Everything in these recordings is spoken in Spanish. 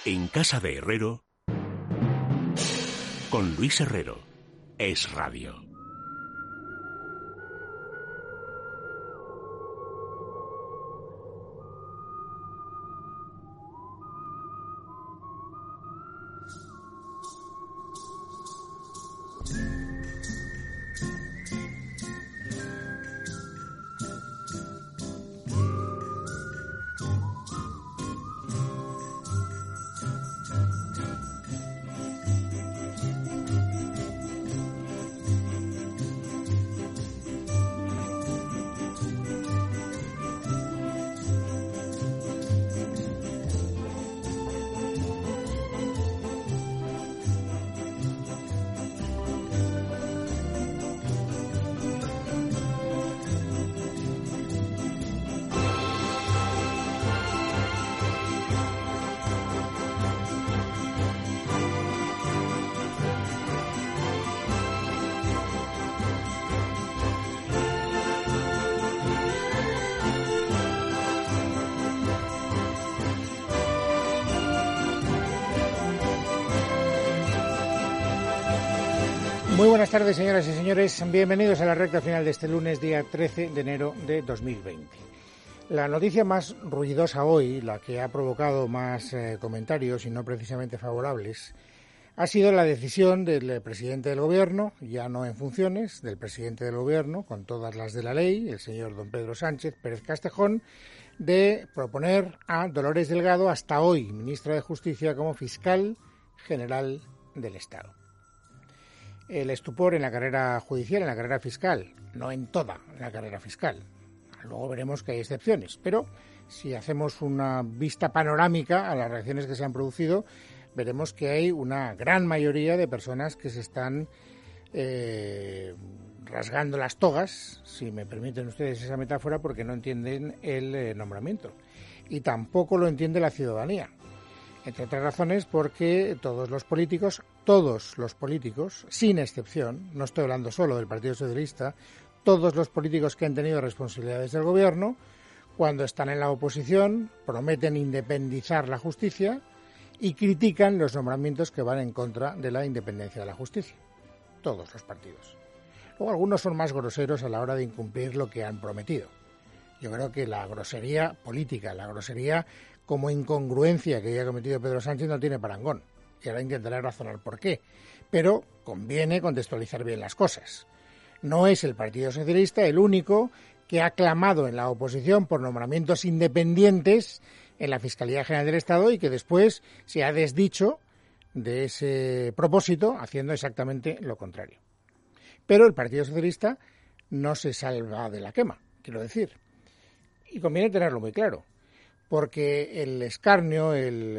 En casa de Herrero, con Luis Herrero, Es Radio. Muy buenas tardes, señoras y señores. Bienvenidos a la recta final de este lunes, día 13 de enero de 2020. La noticia más ruidosa hoy, la que ha provocado más comentarios y no precisamente favorables, ha sido la decisión del presidente del Gobierno, ya no en funciones, del presidente del Gobierno, con todas las de la ley, el señor don Pedro Sánchez Pérez Castejón, de proponer a Dolores Delgado, hasta hoy ministra de Justicia, como fiscal general del Estado. El estupor en la carrera judicial, en la carrera fiscal, no en toda la carrera fiscal. Luego veremos que hay excepciones, pero si hacemos una vista panorámica a las reacciones que se han producido, veremos que hay una gran mayoría de personas que se están rasgando las togas, si me permiten ustedes esa metáfora, porque no entienden el nombramiento. Y tampoco lo entiende la ciudadanía. Entre otras razones porque todos los políticos, sin excepción, no estoy hablando solo del Partido Socialista, todos los políticos que han tenido responsabilidades del gobierno, cuando están en la oposición, prometen independizar la justicia y critican los nombramientos que van en contra de la independencia de la justicia. Todos los partidos. Luego algunos son más groseros a la hora de incumplir lo que han prometido. Yo creo que la grosería política, la grosería como incongruencia que haya cometido Pedro Sánchez no tiene parangón. Y ahora intentaré razonar por qué. Pero conviene contextualizar bien las cosas. No es el Partido Socialista el único que ha clamado en la oposición por nombramientos independientes en la Fiscalía General del Estado y que después se ha desdicho de ese propósito haciendo exactamente lo contrario. Pero el Partido Socialista no se salva de la quema, quiero decir. Y conviene tenerlo muy claro. Porque el escarnio,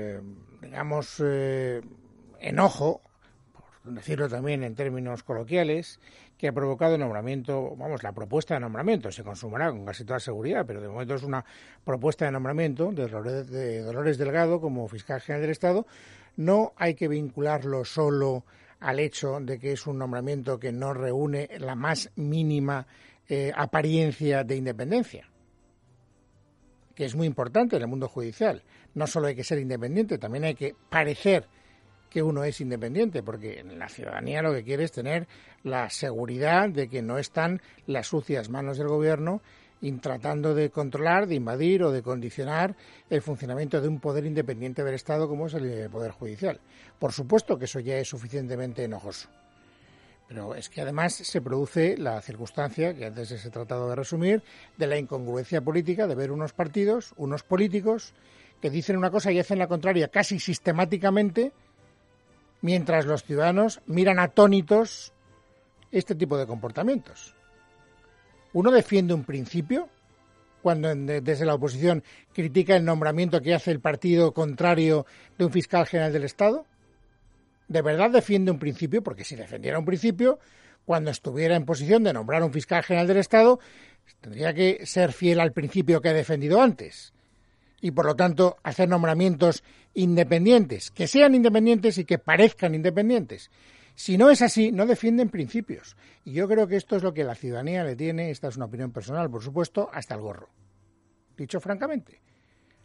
enojo, por decirlo también en términos coloquiales, que ha provocado el nombramiento, la propuesta de nombramiento, se consumará con casi toda seguridad, pero de momento es una propuesta de nombramiento de Dolores Delgado como fiscal general del Estado, no hay que vincularlo solo al hecho de que es un nombramiento que no reúne la más mínima apariencia de independencia, que es muy importante en el mundo judicial. No solo hay que ser independiente, también hay que parecer que uno es independiente, porque la ciudadanía lo que quiere es tener la seguridad de que no están las sucias manos del gobierno tratando de controlar, de invadir o de condicionar el funcionamiento de un poder independiente del Estado como es el Poder Judicial. Por supuesto que eso ya es suficientemente enojoso. Pero es que además se produce la circunstancia, que antes he tratado de resumir, de la incongruencia política de ver unos partidos, unos políticos, que dicen una cosa y hacen la contraria casi sistemáticamente, mientras los ciudadanos miran atónitos este tipo de comportamientos. Uno defiende un principio cuando desde la oposición critica el nombramiento que hace el partido contrario de un fiscal general del Estado. ¿De verdad defiende un principio? Porque si defendiera un principio, cuando estuviera en posición de nombrar un fiscal general del Estado, tendría que ser fiel al principio que ha defendido antes. Y, por lo tanto, hacer nombramientos independientes, que sean independientes y que parezcan independientes. Si no es así, no defienden principios. Y yo creo que esto es lo que la ciudadanía le tiene, esta es una opinión personal, por supuesto, hasta el gorro. Dicho francamente.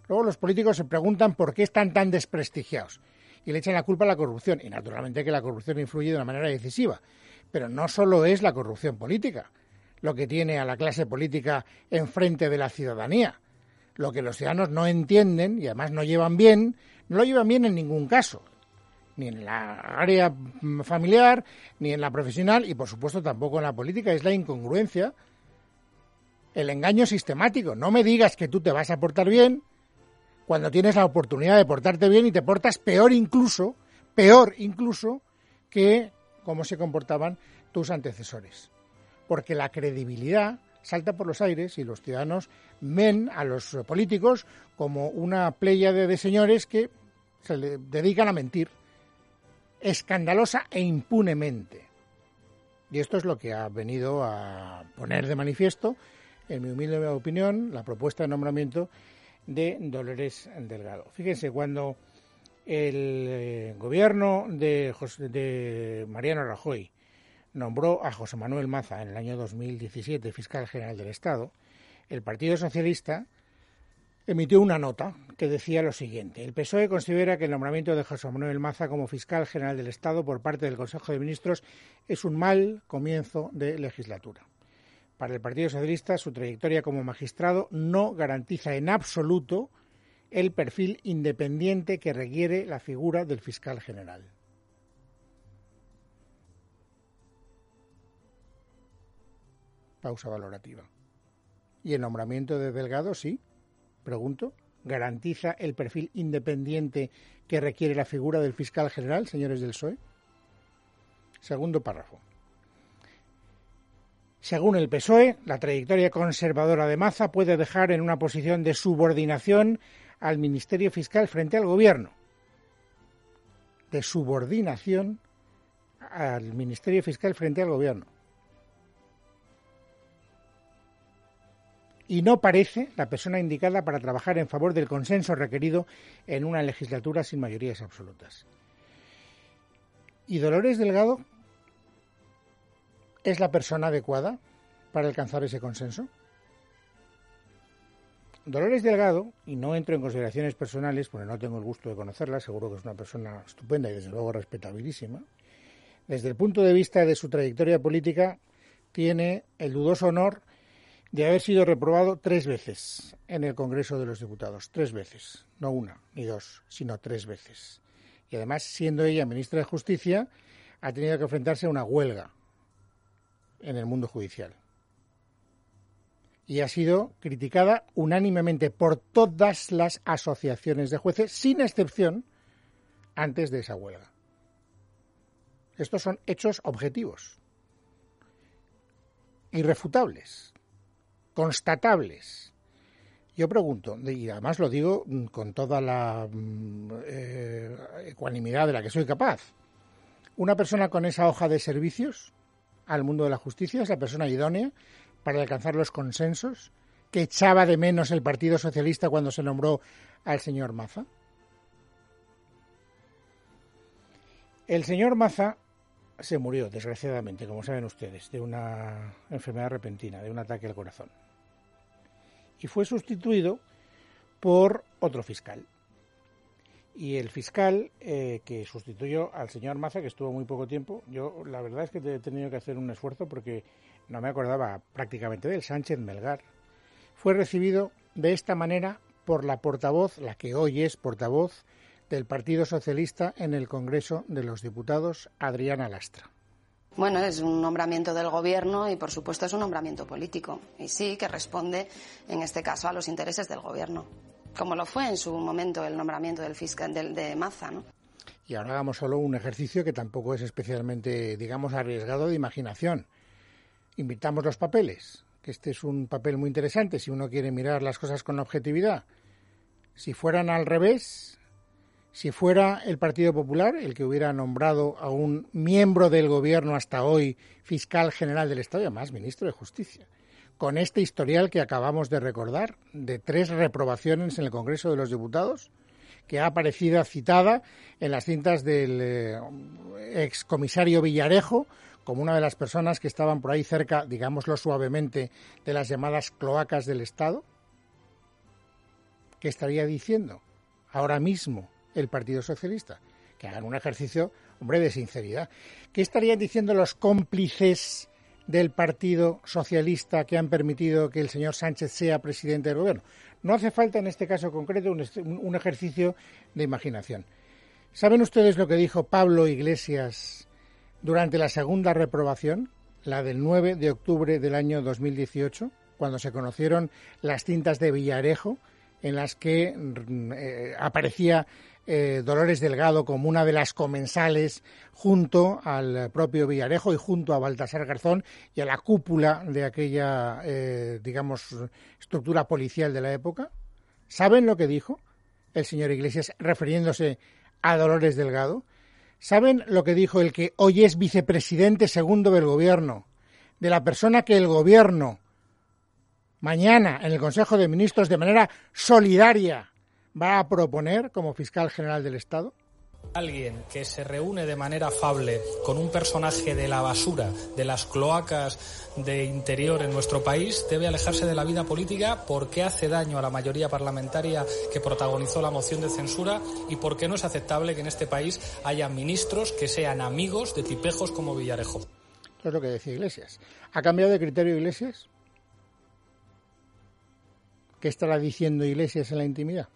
Luego los políticos se preguntan por qué están tan desprestigiados y le echan la culpa a la corrupción. Y naturalmente que la corrupción influye de una manera decisiva. Pero no solo es la corrupción política lo que tiene a la clase política enfrente de la ciudadanía. Lo que los ciudadanos no entienden y además no lo llevan bien en ningún caso. Ni en la área familiar, ni en la profesional y por supuesto tampoco en la política. Es la incongruencia, el engaño sistemático. No me digas que tú te vas a portar bien cuando tienes la oportunidad de portarte bien y te portas peor incluso que cómo se comportaban tus antecesores. Porque la credibilidad salta por los aires y los ciudadanos ven a los políticos como una pléyade de señores que se le dedican a mentir escandalosa e impunemente. Y esto es lo que ha venido a poner de manifiesto, en mi humilde opinión, la propuesta de nombramiento de Dolores Delgado. Fíjense, cuando el gobierno de Mariano Rajoy nombró a José Manuel Maza en el año 2017 fiscal general del Estado, el Partido Socialista emitió una nota que decía lo siguiente: el PSOE considera que el nombramiento de José Manuel Maza como fiscal general del Estado por parte del Consejo de Ministros es un mal comienzo de legislatura. Para el Partido Socialista, su trayectoria como magistrado no garantiza en absoluto el perfil independiente que requiere la figura del fiscal general. Pausa valorativa. ¿Y el nombramiento de Delgado, sí? Pregunto. ¿Garantiza el perfil independiente que requiere la figura del fiscal general, señores del PSOE? Segundo párrafo. Según el PSOE, la trayectoria conservadora de Maza puede dejar en una posición de subordinación al Ministerio Fiscal frente al Gobierno. De subordinación al Ministerio Fiscal frente al Gobierno. Y no parece la persona indicada para trabajar en favor del consenso requerido en una legislatura sin mayorías absolutas. ¿Y Dolores Delgado es la persona adecuada para alcanzar ese consenso? Dolores Delgado, y no entro en consideraciones personales porque no tengo el gusto de conocerla, seguro que es una persona estupenda y desde luego respetabilísima, desde el punto de vista de su trayectoria política tiene el dudoso honor de haber sido reprobado 3 veces en el Congreso de los Diputados. 3 veces, no una ni dos, sino 3 veces. Y además, siendo ella ministra de Justicia, ha tenido que enfrentarse a una huelga en el mundo judicial. Y ha sido criticada unánimemente por todas las asociaciones de jueces, sin excepción, antes de esa huelga. Estos son hechos objetivos, irrefutables, constatables. Yo pregunto, y además lo digo con toda la ecuanimidad de la que soy capaz, ¿una persona con esa hoja de servicios al mundo de la justicia es la persona idónea para alcanzar los consensos que echaba de menos el Partido Socialista cuando se nombró al señor Maza? El señor Maza se murió, desgraciadamente, como saben ustedes, de una enfermedad repentina, de un ataque al corazón. Y fue sustituido por otro fiscal. Y el fiscal que sustituyó al señor Maza, que estuvo muy poco tiempo, yo la verdad es que he tenido que hacer un esfuerzo porque no me acordaba prácticamente de él, Sánchez Melgar, fue recibido de esta manera por la portavoz, la que hoy es portavoz del Partido Socialista en el Congreso de los Diputados, Adriana Lastra. Bueno, es un nombramiento del Gobierno y, por supuesto, es un nombramiento político. Y sí que responde, en este caso, a los intereses del Gobierno, como lo fue en su momento el nombramiento del fiscal de Maza, ¿no? Y ahora hagamos solo un ejercicio que tampoco es especialmente, digamos, arriesgado de imaginación. Invitamos los papeles, que este es un papel muy interesante si uno quiere mirar las cosas con objetividad. Si fueran al revés, si fuera el Partido Popular el que hubiera nombrado a un miembro del Gobierno hasta hoy fiscal general del Estado y además ministro de Justicia, con este historial que acabamos de recordar, de 3 reprobaciones en el Congreso de los Diputados, que ha aparecido citada en las cintas del excomisario Villarejo como una de las personas que estaban por ahí cerca, digámoslo suavemente, de las llamadas cloacas del Estado. ¿Qué estaría diciendo ahora mismo el Partido Socialista? Que hagan un ejercicio, hombre, de sinceridad. ¿Qué estarían diciendo los cómplices del Partido Socialista que han permitido que el señor Sánchez sea presidente del gobierno? No hace falta en este caso concreto un ejercicio de imaginación. ¿Saben ustedes lo que dijo Pablo Iglesias durante la segunda reprobación, la del 9 de octubre del año 2018, cuando se conocieron las cintas de Villarejo, en las que aparecía Dolores Delgado como una de las comensales junto al propio Villarejo y junto a Baltasar Garzón y a la cúpula de aquella, estructura policial de la época? ¿Saben lo que dijo el señor Iglesias refiriéndose a Dolores Delgado? ¿Saben lo que dijo el que hoy es vicepresidente segundo del gobierno, de la persona que el gobierno mañana en el Consejo de Ministros de manera solidaria va a proponer como fiscal general del Estado? Alguien que se reúne de manera afable con un personaje de la basura, de las cloacas de interior en nuestro país, debe alejarse de la vida política porque hace daño a la mayoría parlamentaria que protagonizó la moción de censura y porque no es aceptable que en este país haya ministros que sean amigos de tipejos como Villarejo. Eso es lo que decía Iglesias. ¿Ha cambiado de criterio Iglesias? ¿Qué estará diciendo Iglesias en la intimidad?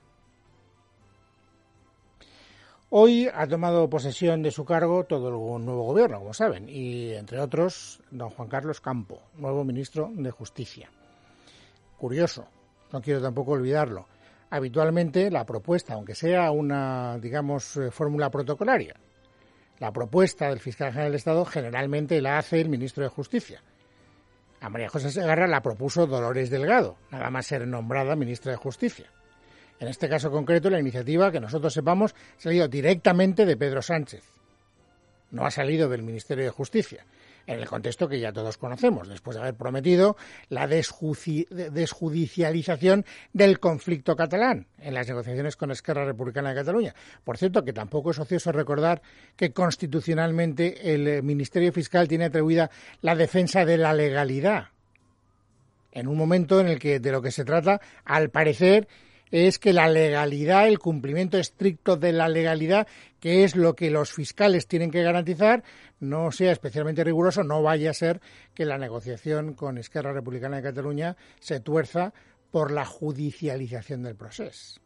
Hoy ha tomado posesión de su cargo todo el nuevo gobierno, como saben, y entre otros don Juan Carlos Campo, nuevo ministro de Justicia. Curioso, no quiero tampoco olvidarlo. Habitualmente la propuesta, aunque sea una, fórmula protocolaria, la propuesta del fiscal general del Estado generalmente la hace el ministro de Justicia. A María José Segarra la propuso Dolores Delgado, nada más ser nombrada ministra de Justicia. En este caso concreto, la iniciativa, que nosotros sepamos, ha salido directamente de Pedro Sánchez. No ha salido del Ministerio de Justicia, en el contexto que ya todos conocemos, después de haber prometido la desjudicialización del conflicto catalán en las negociaciones con Esquerra Republicana de Cataluña. Por cierto, que tampoco es ocioso recordar que constitucionalmente el Ministerio Fiscal tiene atribuida la defensa de la legalidad, en un momento en el que de lo que se trata, al parecer, es que la legalidad, el cumplimiento estricto de la legalidad, que es lo que los fiscales tienen que garantizar, no sea especialmente riguroso, no vaya a ser que la negociación con Esquerra Republicana de Cataluña se tuerza por la judicialización del proceso.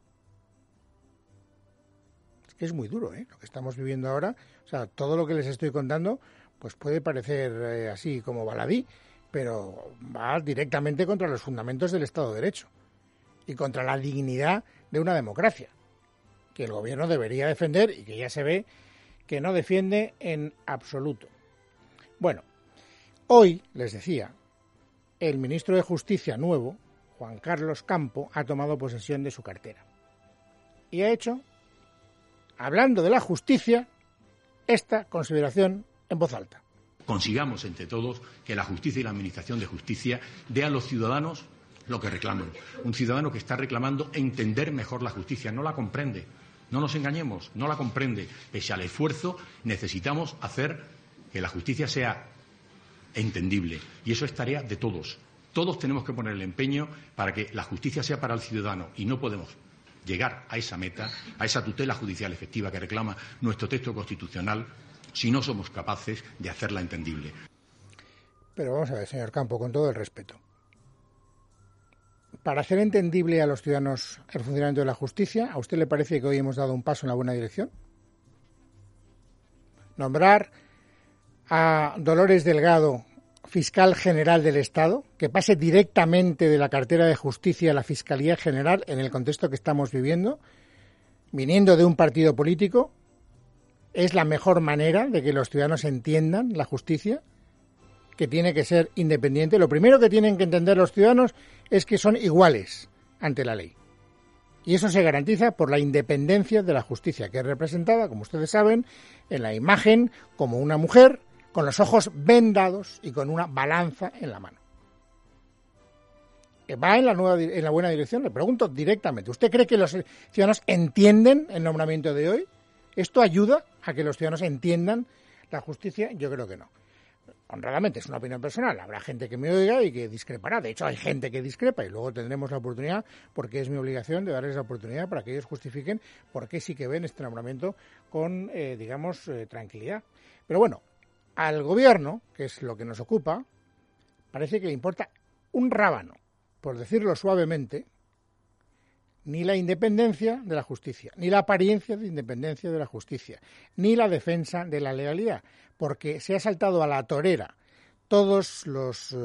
Es que es muy duro, lo que estamos viviendo ahora. O sea, todo lo que les estoy contando pues puede parecer así como baladí, pero va directamente contra los fundamentos del Estado de Derecho y contra la dignidad de una democracia, que el gobierno debería defender y que ya se ve que no defiende en absoluto. Bueno, hoy, les decía, el ministro de Justicia nuevo, Juan Carlos Campo, ha tomado posesión de su cartera y ha hecho, hablando de la justicia, esta consideración en voz alta. Consigamos entre todos que la justicia y la administración de justicia dé a los ciudadanos lo que reclaman. Un ciudadano que está reclamando entender mejor la justicia, no la comprende. No nos engañemos, no la comprende. Pese al esfuerzo, necesitamos hacer que la justicia sea entendible. Y eso es tarea de todos. Todos tenemos que poner el empeño para que la justicia sea para el ciudadano y no podemos llegar a esa meta, a esa tutela judicial efectiva que reclama nuestro texto constitucional, si no somos capaces de hacerla entendible. Pero vamos a ver, señor Campo, con todo el respeto. Para hacer entendible a los ciudadanos el funcionamiento de la justicia, ¿a usted le parece que hoy hemos dado un paso en la buena dirección? Nombrar a Dolores Delgado fiscal general del Estado, que pase directamente de la cartera de Justicia a la Fiscalía General en el contexto que estamos viviendo, viniendo de un partido político, ¿es la mejor manera de que los ciudadanos entiendan la justicia? Que tiene que ser independiente. Lo primero que tienen que entender los ciudadanos es que son iguales ante la ley. Y eso se garantiza por la independencia de la justicia, que es representada, como ustedes saben, en la imagen como una mujer con los ojos vendados y con una balanza en la mano. ¿Va en la buena dirección? Le pregunto directamente. ¿Usted cree que los ciudadanos entienden el nombramiento de hoy? ¿Esto ayuda a que los ciudadanos entiendan la justicia? Yo creo que no. honradamente, es una opinión personal, habrá gente que me oiga y que discrepará. De hecho, hay gente que discrepa y luego tendremos la oportunidad, porque es mi obligación de darles la oportunidad para que ellos justifiquen por qué sí que ven este nombramiento con, tranquilidad. Pero bueno, al gobierno, que es lo que nos ocupa, parece que le importa un rábano, por decirlo suavemente, ni la independencia de la justicia, ni la apariencia de independencia de la justicia, ni la defensa de la legalidad, porque se ha saltado a la torera todos los,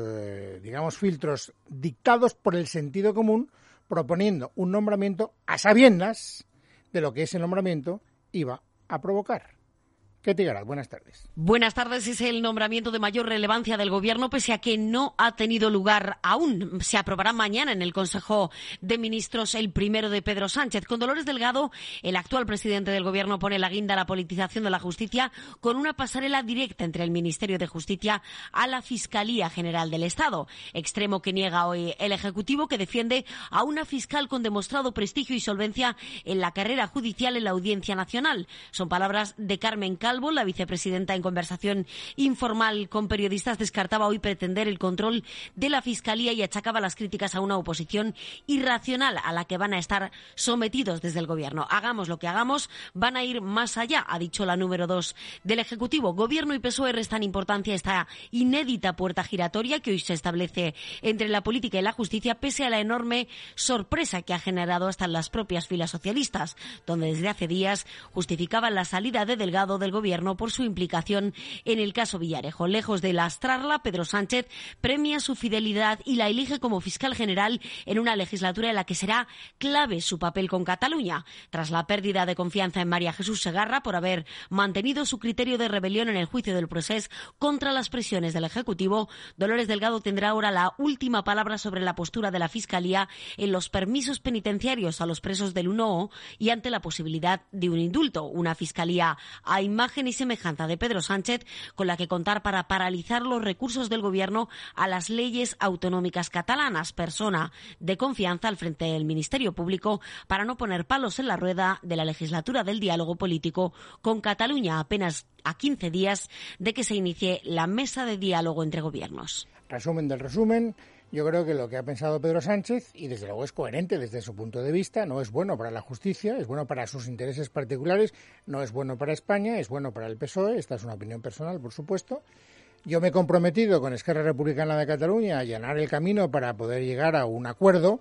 filtros dictados por el sentido común, proponiendo un nombramiento a sabiendas de lo que ese nombramiento iba a provocar. Ketty Garat, buenas tardes. Buenas tardes. Es el nombramiento de mayor relevancia del Gobierno, pese a que no ha tenido lugar aún. Se aprobará mañana en el Consejo de Ministros el primero de Pedro Sánchez. Con Dolores Delgado, el actual presidente del Gobierno pone la guinda a la politización de la justicia con una pasarela directa entre el Ministerio de Justicia a la Fiscalía General del Estado. Extremo que niega hoy el Ejecutivo, que defiende a una fiscal con demostrado prestigio y solvencia en la carrera judicial en la Audiencia Nacional. Son palabras de Carmen Calvo. La vicepresidenta, en conversación informal con periodistas, descartaba hoy pretender el control de la Fiscalía y achacaba las críticas a una oposición irracional a la que van a estar sometidos desde el Gobierno. Hagamos lo que hagamos, van a ir más allá, ha dicho la número 2 del Ejecutivo. Gobierno y PSOE restan importancia a esta inédita puerta giratoria que hoy se establece entre la política y la justicia, pese a la enorme sorpresa que ha generado hasta en las propias filas socialistas, donde desde hace días justificaban la salida de Delgado del Gobierno por su implicación en el caso Villarejo. Lejos de lastrarla, Pedro Sánchez premia su fidelidad y la elige como fiscal general en una legislatura en la que será clave su papel con Cataluña. Tras la pérdida de confianza en María Jesús Segarra por haber mantenido su criterio de rebelión en el juicio del Procés contra las presiones del Ejecutivo, Dolores Delgado tendrá ahora la última palabra sobre la postura de la Fiscalía en los permisos penitenciarios a los presos del 1O y ante la posibilidad de un indulto. Una Fiscalía a imagen y semejanza de Pedro Sánchez, con la que contar para paralizar los recursos del Gobierno a las leyes autonómicas catalanas. Persona de confianza al frente del Ministerio Público para no poner palos en la rueda de la legislatura del diálogo político con Cataluña, apenas a 15 días de que se inicie la mesa de diálogo entre gobiernos. Resumen del resumen. Yo creo que lo que ha pensado Pedro Sánchez, y desde luego es coherente desde su punto de vista, no es bueno para la justicia, es bueno para sus intereses particulares, no es bueno para España, es bueno para el PSOE, esta es una opinión personal, por supuesto. Yo me he comprometido con Esquerra Republicana de Cataluña a allanar el camino para poder llegar a un acuerdo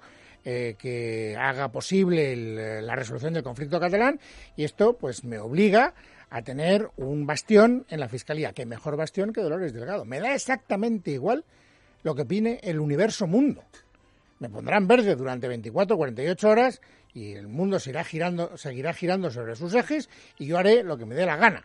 que haga posible la resolución del conflicto catalán, y esto pues me obliga a tener un bastión en la Fiscalía. ¿Qué mejor bastión que Dolores Delgado? Me da exactamente igual lo que opine el universo mundo. Me pondrán verde durante 24 o 48 horas y el mundo seguirá girando sobre sus ejes y yo haré lo que me dé la gana.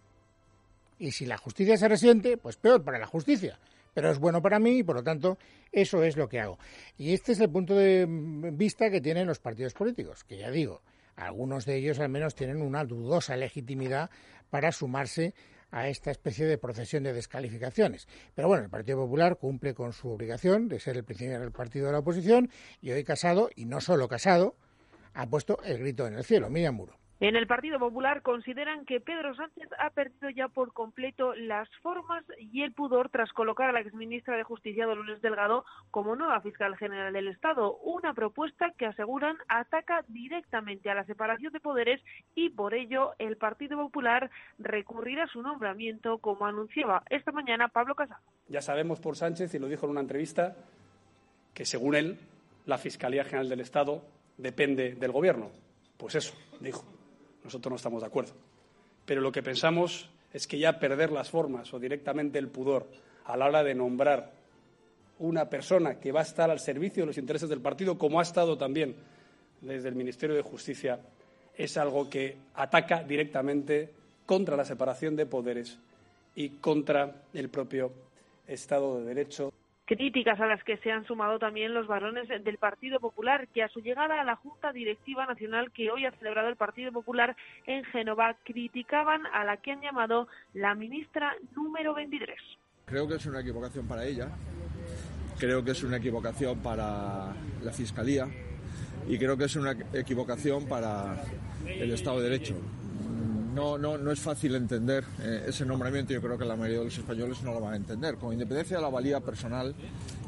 Y si la justicia se resiente, pues peor para la justicia. Pero es bueno para mí y, por lo tanto, eso es lo que hago. Y este es el punto de vista que tienen los partidos políticos, que ya digo, algunos de ellos al menos tienen una dudosa legitimidad para sumarse a esta especie de procesión de descalificaciones. Pero bueno, el Partido Popular cumple con su obligación de ser el principal partido de la oposición y hoy Casado, y no solo Casado, ha puesto el grito en el cielo. Miriam Muro. En el Partido Popular consideran que Pedro Sánchez ha perdido ya por completo las formas y el pudor tras colocar a la exministra de Justicia, Dolores Delgado, como nueva fiscal general del Estado. Una propuesta que aseguran ataca directamente a la separación de poderes y por ello el Partido Popular recurrirá a su nombramiento, como anunciaba esta mañana Pablo Casado. Ya sabemos por Sánchez, y lo dijo en una entrevista, que según él la Fiscalía General del Estado depende del Gobierno. Pues eso, dijo. Nosotros no estamos de acuerdo. Pero lo que pensamos es que ya perder las formas o directamente el pudor a la hora de nombrar una persona que va a estar al servicio de los intereses del partido, como ha estado también desde el Ministerio de Justicia, es algo que ataca directamente contra la separación de poderes y contra el propio Estado de Derecho. Críticas a las que se han sumado también los varones del Partido Popular, que a su llegada a la Junta Directiva Nacional que hoy ha celebrado el Partido Popular en Génova, criticaban a la que han llamado la ministra número 23. Creo que es una equivocación para ella, creo que es una equivocación para la Fiscalía y creo que es una equivocación para el Estado de Derecho. no es fácil entender ese nombramiento. Yo creo que la mayoría de los españoles no lo van a entender, con independencia de la valía personal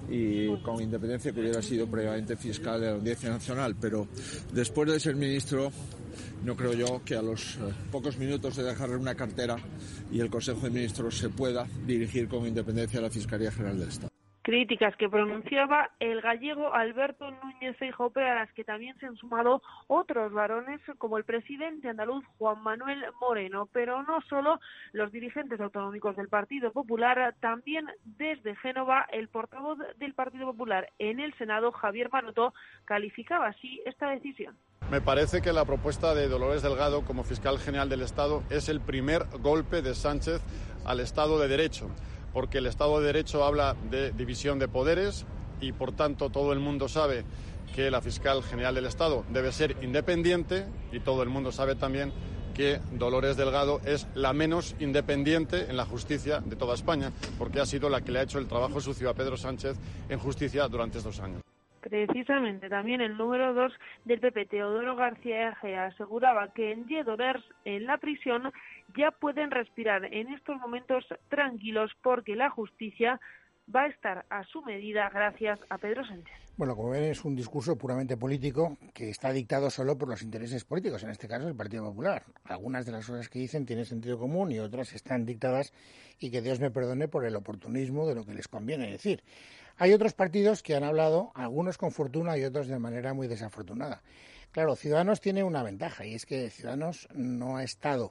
y con independencia que hubiera sido previamente fiscal de la Audiencia Nacional, pero después de ser ministro no creo yo que a los pocos minutos de dejar una cartera y el Consejo de Ministros se pueda dirigir con independencia a la Fiscalía General del Estado. Críticas que pronunciaba el gallego Alberto Núñez Feijóo, pero a las que también se han sumado otros varones como el presidente andaluz Juan Manuel Moreno, pero no solo los dirigentes autonómicos del Partido Popular, también desde Génova el portavoz del Partido Popular en el Senado, Javier Maroto, calificaba así esta decisión. Me parece que la propuesta de Dolores Delgado como fiscal general del Estado es el primer golpe de Sánchez al Estado de Derecho, porque el Estado de Derecho habla de división de poderes y, por tanto, todo el mundo sabe que la fiscal general del Estado debe ser independiente y todo el mundo sabe también que Dolores Delgado es la menos independiente en la justicia de toda España, porque ha sido la que le ha hecho el trabajo sucio a Pedro Sánchez en justicia durante estos años. Precisamente también el número 2 del PP, Teodoro García Egea, aseguraba que en Lledoners, en la prisión, ya pueden respirar en estos momentos tranquilos porque la justicia va a estar a su medida gracias a Pedro Sánchez. Bueno, como ven, es un discurso puramente político que está dictado solo por los intereses políticos, en este caso el Partido Popular. Algunas de las cosas que dicen tienen sentido común y otras están dictadas, y que Dios me perdone por el oportunismo de lo que les conviene decir. Hay otros partidos que han hablado, algunos con fortuna y otros de manera muy desafortunada. Claro, Ciudadanos tiene una ventaja, y es que Ciudadanos no ha estado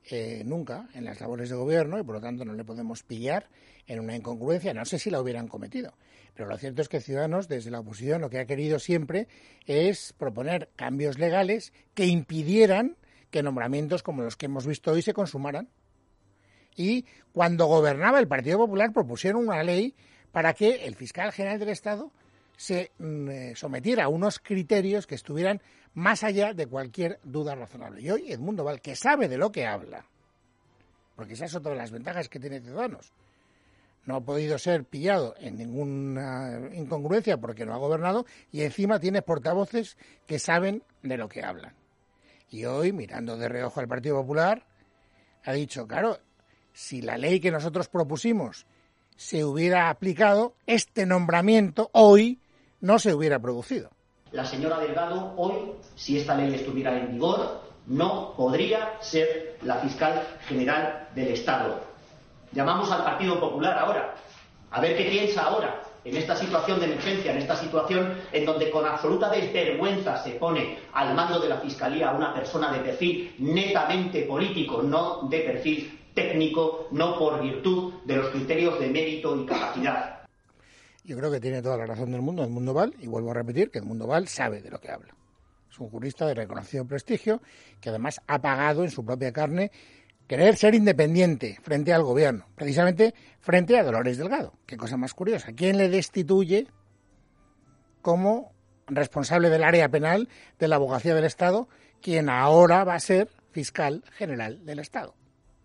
nunca en las labores de gobierno y por lo tanto no le podemos pillar en una incongruencia. No sé si la hubieran cometido, pero lo cierto es que Ciudadanos desde la oposición lo que ha querido siempre es proponer cambios legales que impidieran que nombramientos como los que hemos visto hoy se consumaran. Y cuando gobernaba el Partido Popular propusieron una ley para que el fiscal general del Estado se sometiera a unos criterios que estuvieran más allá de cualquier duda razonable. Y hoy Edmundo Val, que sabe de lo que habla, porque esa es otra de las ventajas que tiene Ciudadanos, no ha podido ser pillado en ninguna incongruencia porque no ha gobernado, y encima tiene portavoces que saben de lo que hablan. Y hoy, mirando de reojo al Partido Popular, ha dicho, claro, si la ley que nosotros propusimos se hubiera aplicado, este nombramiento hoy no se hubiera producido. La señora Delgado hoy, si esta ley estuviera en vigor, no podría ser la fiscal general del Estado. Llamamos al Partido Popular ahora, a ver qué piensa ahora, en esta situación de emergencia, en esta situación en donde con absoluta desvergüenza se pone al mando de la Fiscalía a una persona de perfil netamente político, no de perfil técnico, no por virtud de los criterios de mérito y capacidad. Yo creo que tiene toda la razón del mundo Edmundo Val, y vuelvo a repetir que Edmundo Val sabe de lo que habla. Es un jurista de reconocido prestigio que además ha pagado en su propia carne querer ser independiente frente al gobierno, precisamente frente a Dolores Delgado. Qué cosa más curiosa. ¿Quién le destituye como responsable del área penal de la Abogacía del Estado, quien ahora va a ser fiscal general del Estado?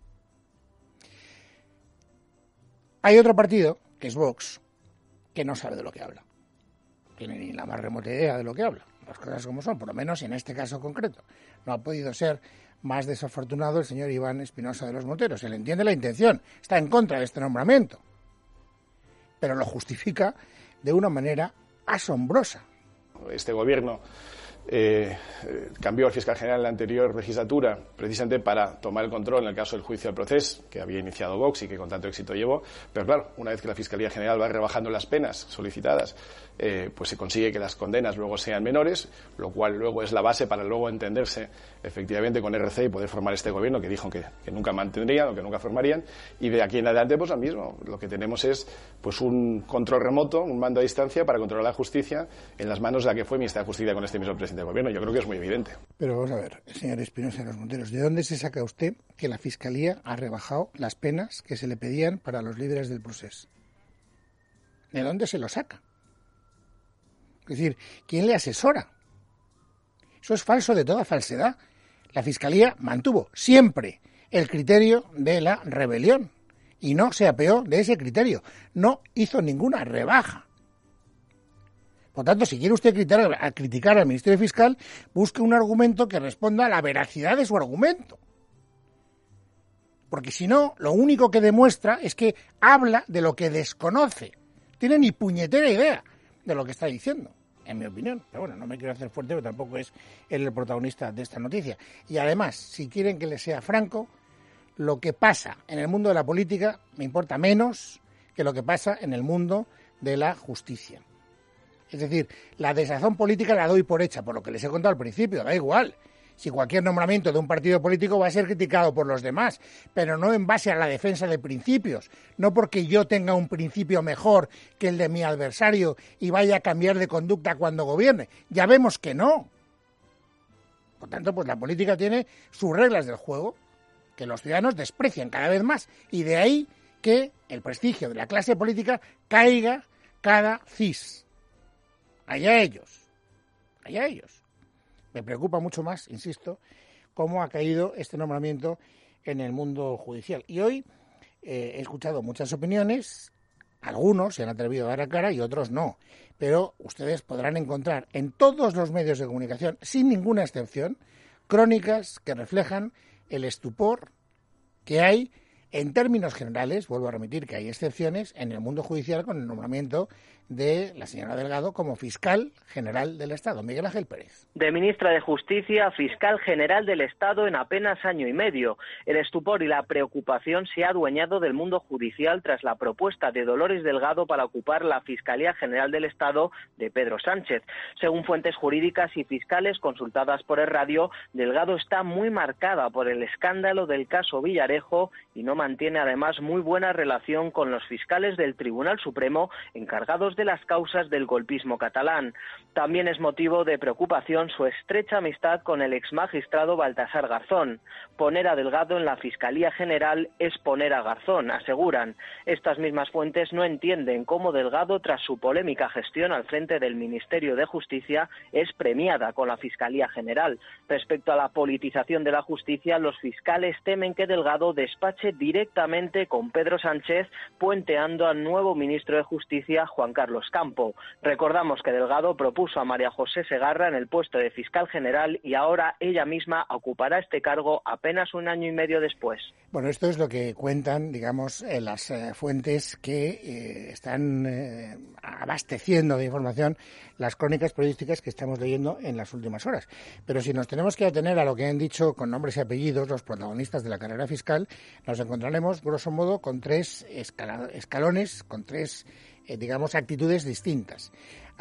Hay otro partido, que es Vox, que no sabe de lo que habla. No tiene ni la más remota idea de lo que habla. Las cosas como son, por lo menos en este caso concreto. No ha podido ser más desafortunado el señor Iván Espinosa de los Monteros. Él entiende la intención, está en contra de este nombramiento, pero lo justifica de una manera asombrosa. Este gobierno cambió al fiscal general en la anterior legislatura precisamente para tomar el control en el caso del juicio del proceso que había iniciado Vox y que con tanto éxito llevó, pero claro, una vez que la Fiscalía General va rebajando las penas solicitadas, pues se consigue que las condenas luego sean menores, lo cual luego es la base para luego entenderse efectivamente con RC y poder formar este gobierno que dijo que nunca mantendrían o que nunca formarían, y de aquí en adelante pues lo mismo, lo que tenemos es pues un control remoto, un mando a distancia para controlar la justicia en las manos de la que fue ministra de Justicia con este mismo presidente del gobierno. Yo creo que es muy evidente. Pero vamos a ver, señor Espinosa de los Monteros, ¿de dónde se saca usted que la Fiscalía ha rebajado las penas que se le pedían para los líderes del procés? ¿De dónde se lo saca? Es decir, ¿quién le asesora? Eso es falso de toda falsedad. La Fiscalía mantuvo siempre el criterio de la rebelión y no se apeó de ese criterio. No hizo ninguna rebaja. Por tanto, si quiere usted criticar al Ministerio Fiscal, busque un argumento que responda a la veracidad de su argumento. Porque si no, lo único que demuestra es que habla de lo que desconoce. Tiene ni puñetera idea de lo que está diciendo, en mi opinión. Pero bueno, no me quiero hacer fuerte, pero tampoco es él el protagonista de esta noticia. Y además, si quieren que les sea franco, lo que pasa en el mundo de la política me importa menos que lo que pasa en el mundo de la justicia. Es decir, la desazón política la doy por hecha, por lo que les he contado al principio, da igual. Si cualquier nombramiento de un partido político va a ser criticado por los demás, pero no en base a la defensa de principios, no porque yo tenga un principio mejor que el de mi adversario y vaya a cambiar de conducta cuando gobierne. Ya vemos que no. Por tanto, pues la política tiene sus reglas del juego, que los ciudadanos desprecian cada vez más, y de ahí que el prestigio de la clase política caiga cada cis. Allá ellos. Allá ellos. Me preocupa mucho más, insisto, cómo ha caído este nombramiento en el mundo judicial. Y hoy he escuchado muchas opiniones, algunos se han atrevido a dar a cara y otros no. Pero ustedes podrán encontrar en todos los medios de comunicación, sin ninguna excepción, crónicas que reflejan el estupor que hay en términos generales, vuelvo a remitir que hay excepciones, en el mundo judicial con el nombramiento de la señora Delgado como fiscal general del Estado. Miguel Ángel Pérez. De ministra de Justicia a fiscal general del Estado en apenas año y medio. El estupor y la preocupación se ha adueñado del mundo judicial tras la propuesta de Dolores Delgado para ocupar la Fiscalía General del Estado de Pedro Sánchez. Según fuentes jurídicas y fiscales consultadas por el radio, Delgado está muy marcada por el escándalo del caso Villarejo y no mantiene además muy buena relación con los fiscales del Tribunal Supremo encargados de las causas del golpismo catalán. También es motivo de preocupación su estrecha amistad con el exmagistrado Baltasar Garzón. Poner a Delgado en la Fiscalía General es poner a Garzón, aseguran. Estas mismas fuentes no entienden cómo Delgado, tras su polémica gestión al frente del Ministerio de Justicia, es premiada con la Fiscalía General. Respecto a la politización de la justicia, los fiscales temen que Delgado despache directamente con Pedro Sánchez, puenteando al nuevo ministro de Justicia, Juan Carlos Campo. Recordamos que Delgado propuso a María José Segarra en el puesto de fiscal general y ahora ella misma ocupará este cargo apenas un año y medio después. Bueno, esto es lo que cuentan, digamos, las fuentes que están abasteciendo de información las crónicas periodísticas que estamos leyendo en las últimas horas. Pero si nos tenemos que atener a lo que han dicho con nombres y apellidos los protagonistas de la carrera fiscal, nos encontraremos, grosso modo, con tres escalones, con tres digamos, actitudes distintas.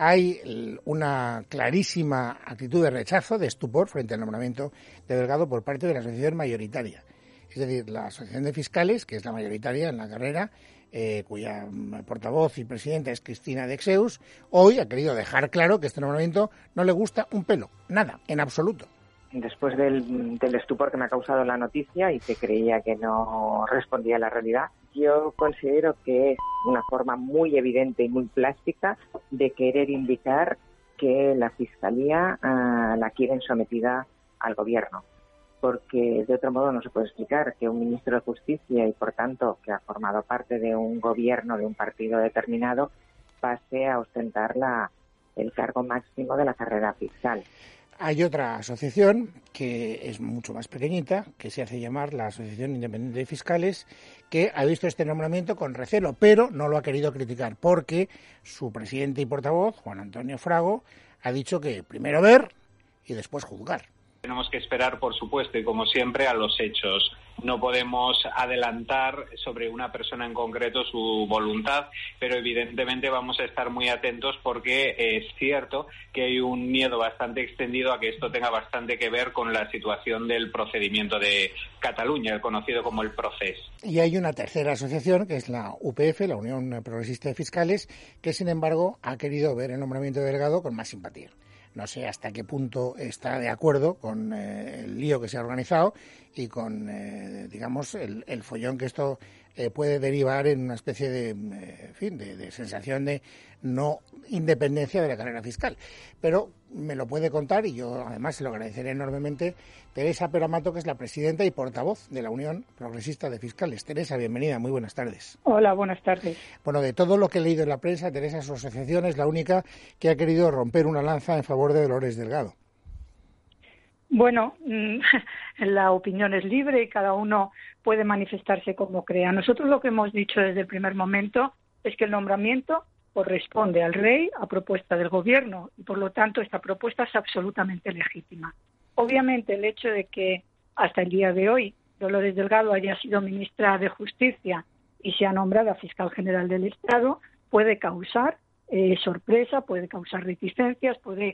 Hay una clarísima actitud de rechazo, de estupor, frente al nombramiento de Delgado por parte de la asociación mayoritaria. Es decir, la asociación de fiscales, que es la mayoritaria en la carrera, cuya portavoz y presidenta es Cristina Dexeus, hoy ha querido dejar claro que este nombramiento no le gusta un pelo, nada, en absoluto. Después del estupor que me ha causado la noticia y que creía que no respondía a la realidad, yo considero que es una forma muy evidente y muy plástica de querer indicar que la Fiscalía la quieren sometida al Gobierno. Porque de otro modo no se puede explicar que un ministro de Justicia y, por tanto, que ha formado parte de un gobierno de un partido determinado, pase a ostentar el cargo máximo de la carrera fiscal. Hay otra asociación que es mucho más pequeñita, que se hace llamar la Asociación Independiente de Fiscales, que ha visto este nombramiento con recelo, pero no lo ha querido criticar, porque su presidente y portavoz, Juan Antonio Frago, ha dicho que primero ver y después juzgar. Tenemos que esperar, por supuesto, y como siempre, a los hechos. No podemos adelantar sobre una persona en concreto su voluntad, pero evidentemente vamos a estar muy atentos porque es cierto que hay un miedo bastante extendido a que esto tenga bastante que ver con la situación del procedimiento de Cataluña, el conocido como el Procés. Y hay una tercera asociación, que es la UPF, la Unión Progresista de Fiscales, que sin embargo ha querido ver el nombramiento de Delgado con más simpatía. No sé hasta qué punto está de acuerdo con el lío que se ha organizado y con, digamos, el follón que esto puede derivar en una especie de sensación de no independencia de la carrera fiscal. Pero me lo puede contar, y yo además se lo agradeceré enormemente, Teresa Peramato, que es la presidenta y portavoz de la Unión Progresista de Fiscales. Teresa, bienvenida, muy buenas tardes. Hola, buenas tardes. Bueno, de todo lo que he leído en la prensa, Teresa, su asociación es la única que ha querido romper una lanza en favor de Dolores Delgado. Bueno, la opinión es libre y cada uno puede manifestarse como crea. Nosotros lo que hemos dicho desde el primer momento es que el nombramiento corresponde al rey a propuesta del gobierno y por lo tanto esta propuesta es absolutamente legítima. Obviamente el hecho de que hasta el día de hoy Dolores Delgado haya sido ministra de Justicia y sea nombrada fiscal general del Estado puede causar sorpresa, puede causar reticencias, puede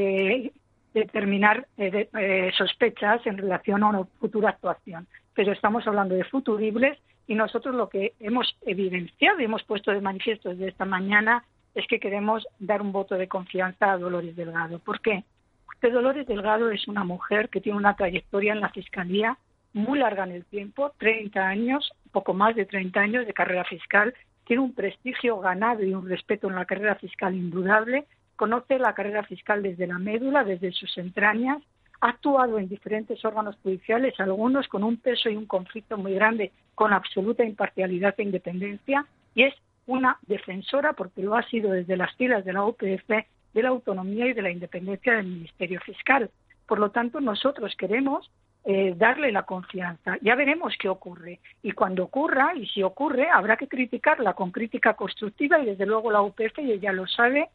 determinar sospechas en relación a una futura actuación. Pero estamos hablando de futuribles y nosotros lo que hemos evidenciado y hemos puesto de manifiesto desde esta mañana es que queremos dar un voto de confianza a Dolores Delgado. ¿Por qué? Porque Dolores Delgado es una mujer que tiene una trayectoria en la Fiscalía muy larga en el tiempo, 30 años, poco más de 30 años de carrera fiscal, tiene un prestigio ganado y un respeto en la carrera fiscal indudable, conoce la carrera fiscal desde la médula, desde sus entrañas, ha actuado en diferentes órganos judiciales, algunos con un peso y un conflicto muy grande, con absoluta imparcialidad e independencia, y es una defensora, porque lo ha sido desde las filas de la UPF, de la autonomía y de la independencia del Ministerio Fiscal. Por lo tanto, nosotros queremos darle la confianza. Ya veremos qué ocurre. Y cuando ocurra, y si ocurre, habrá que criticarla con crítica constructiva y desde luego la UPF, y ella lo sabe,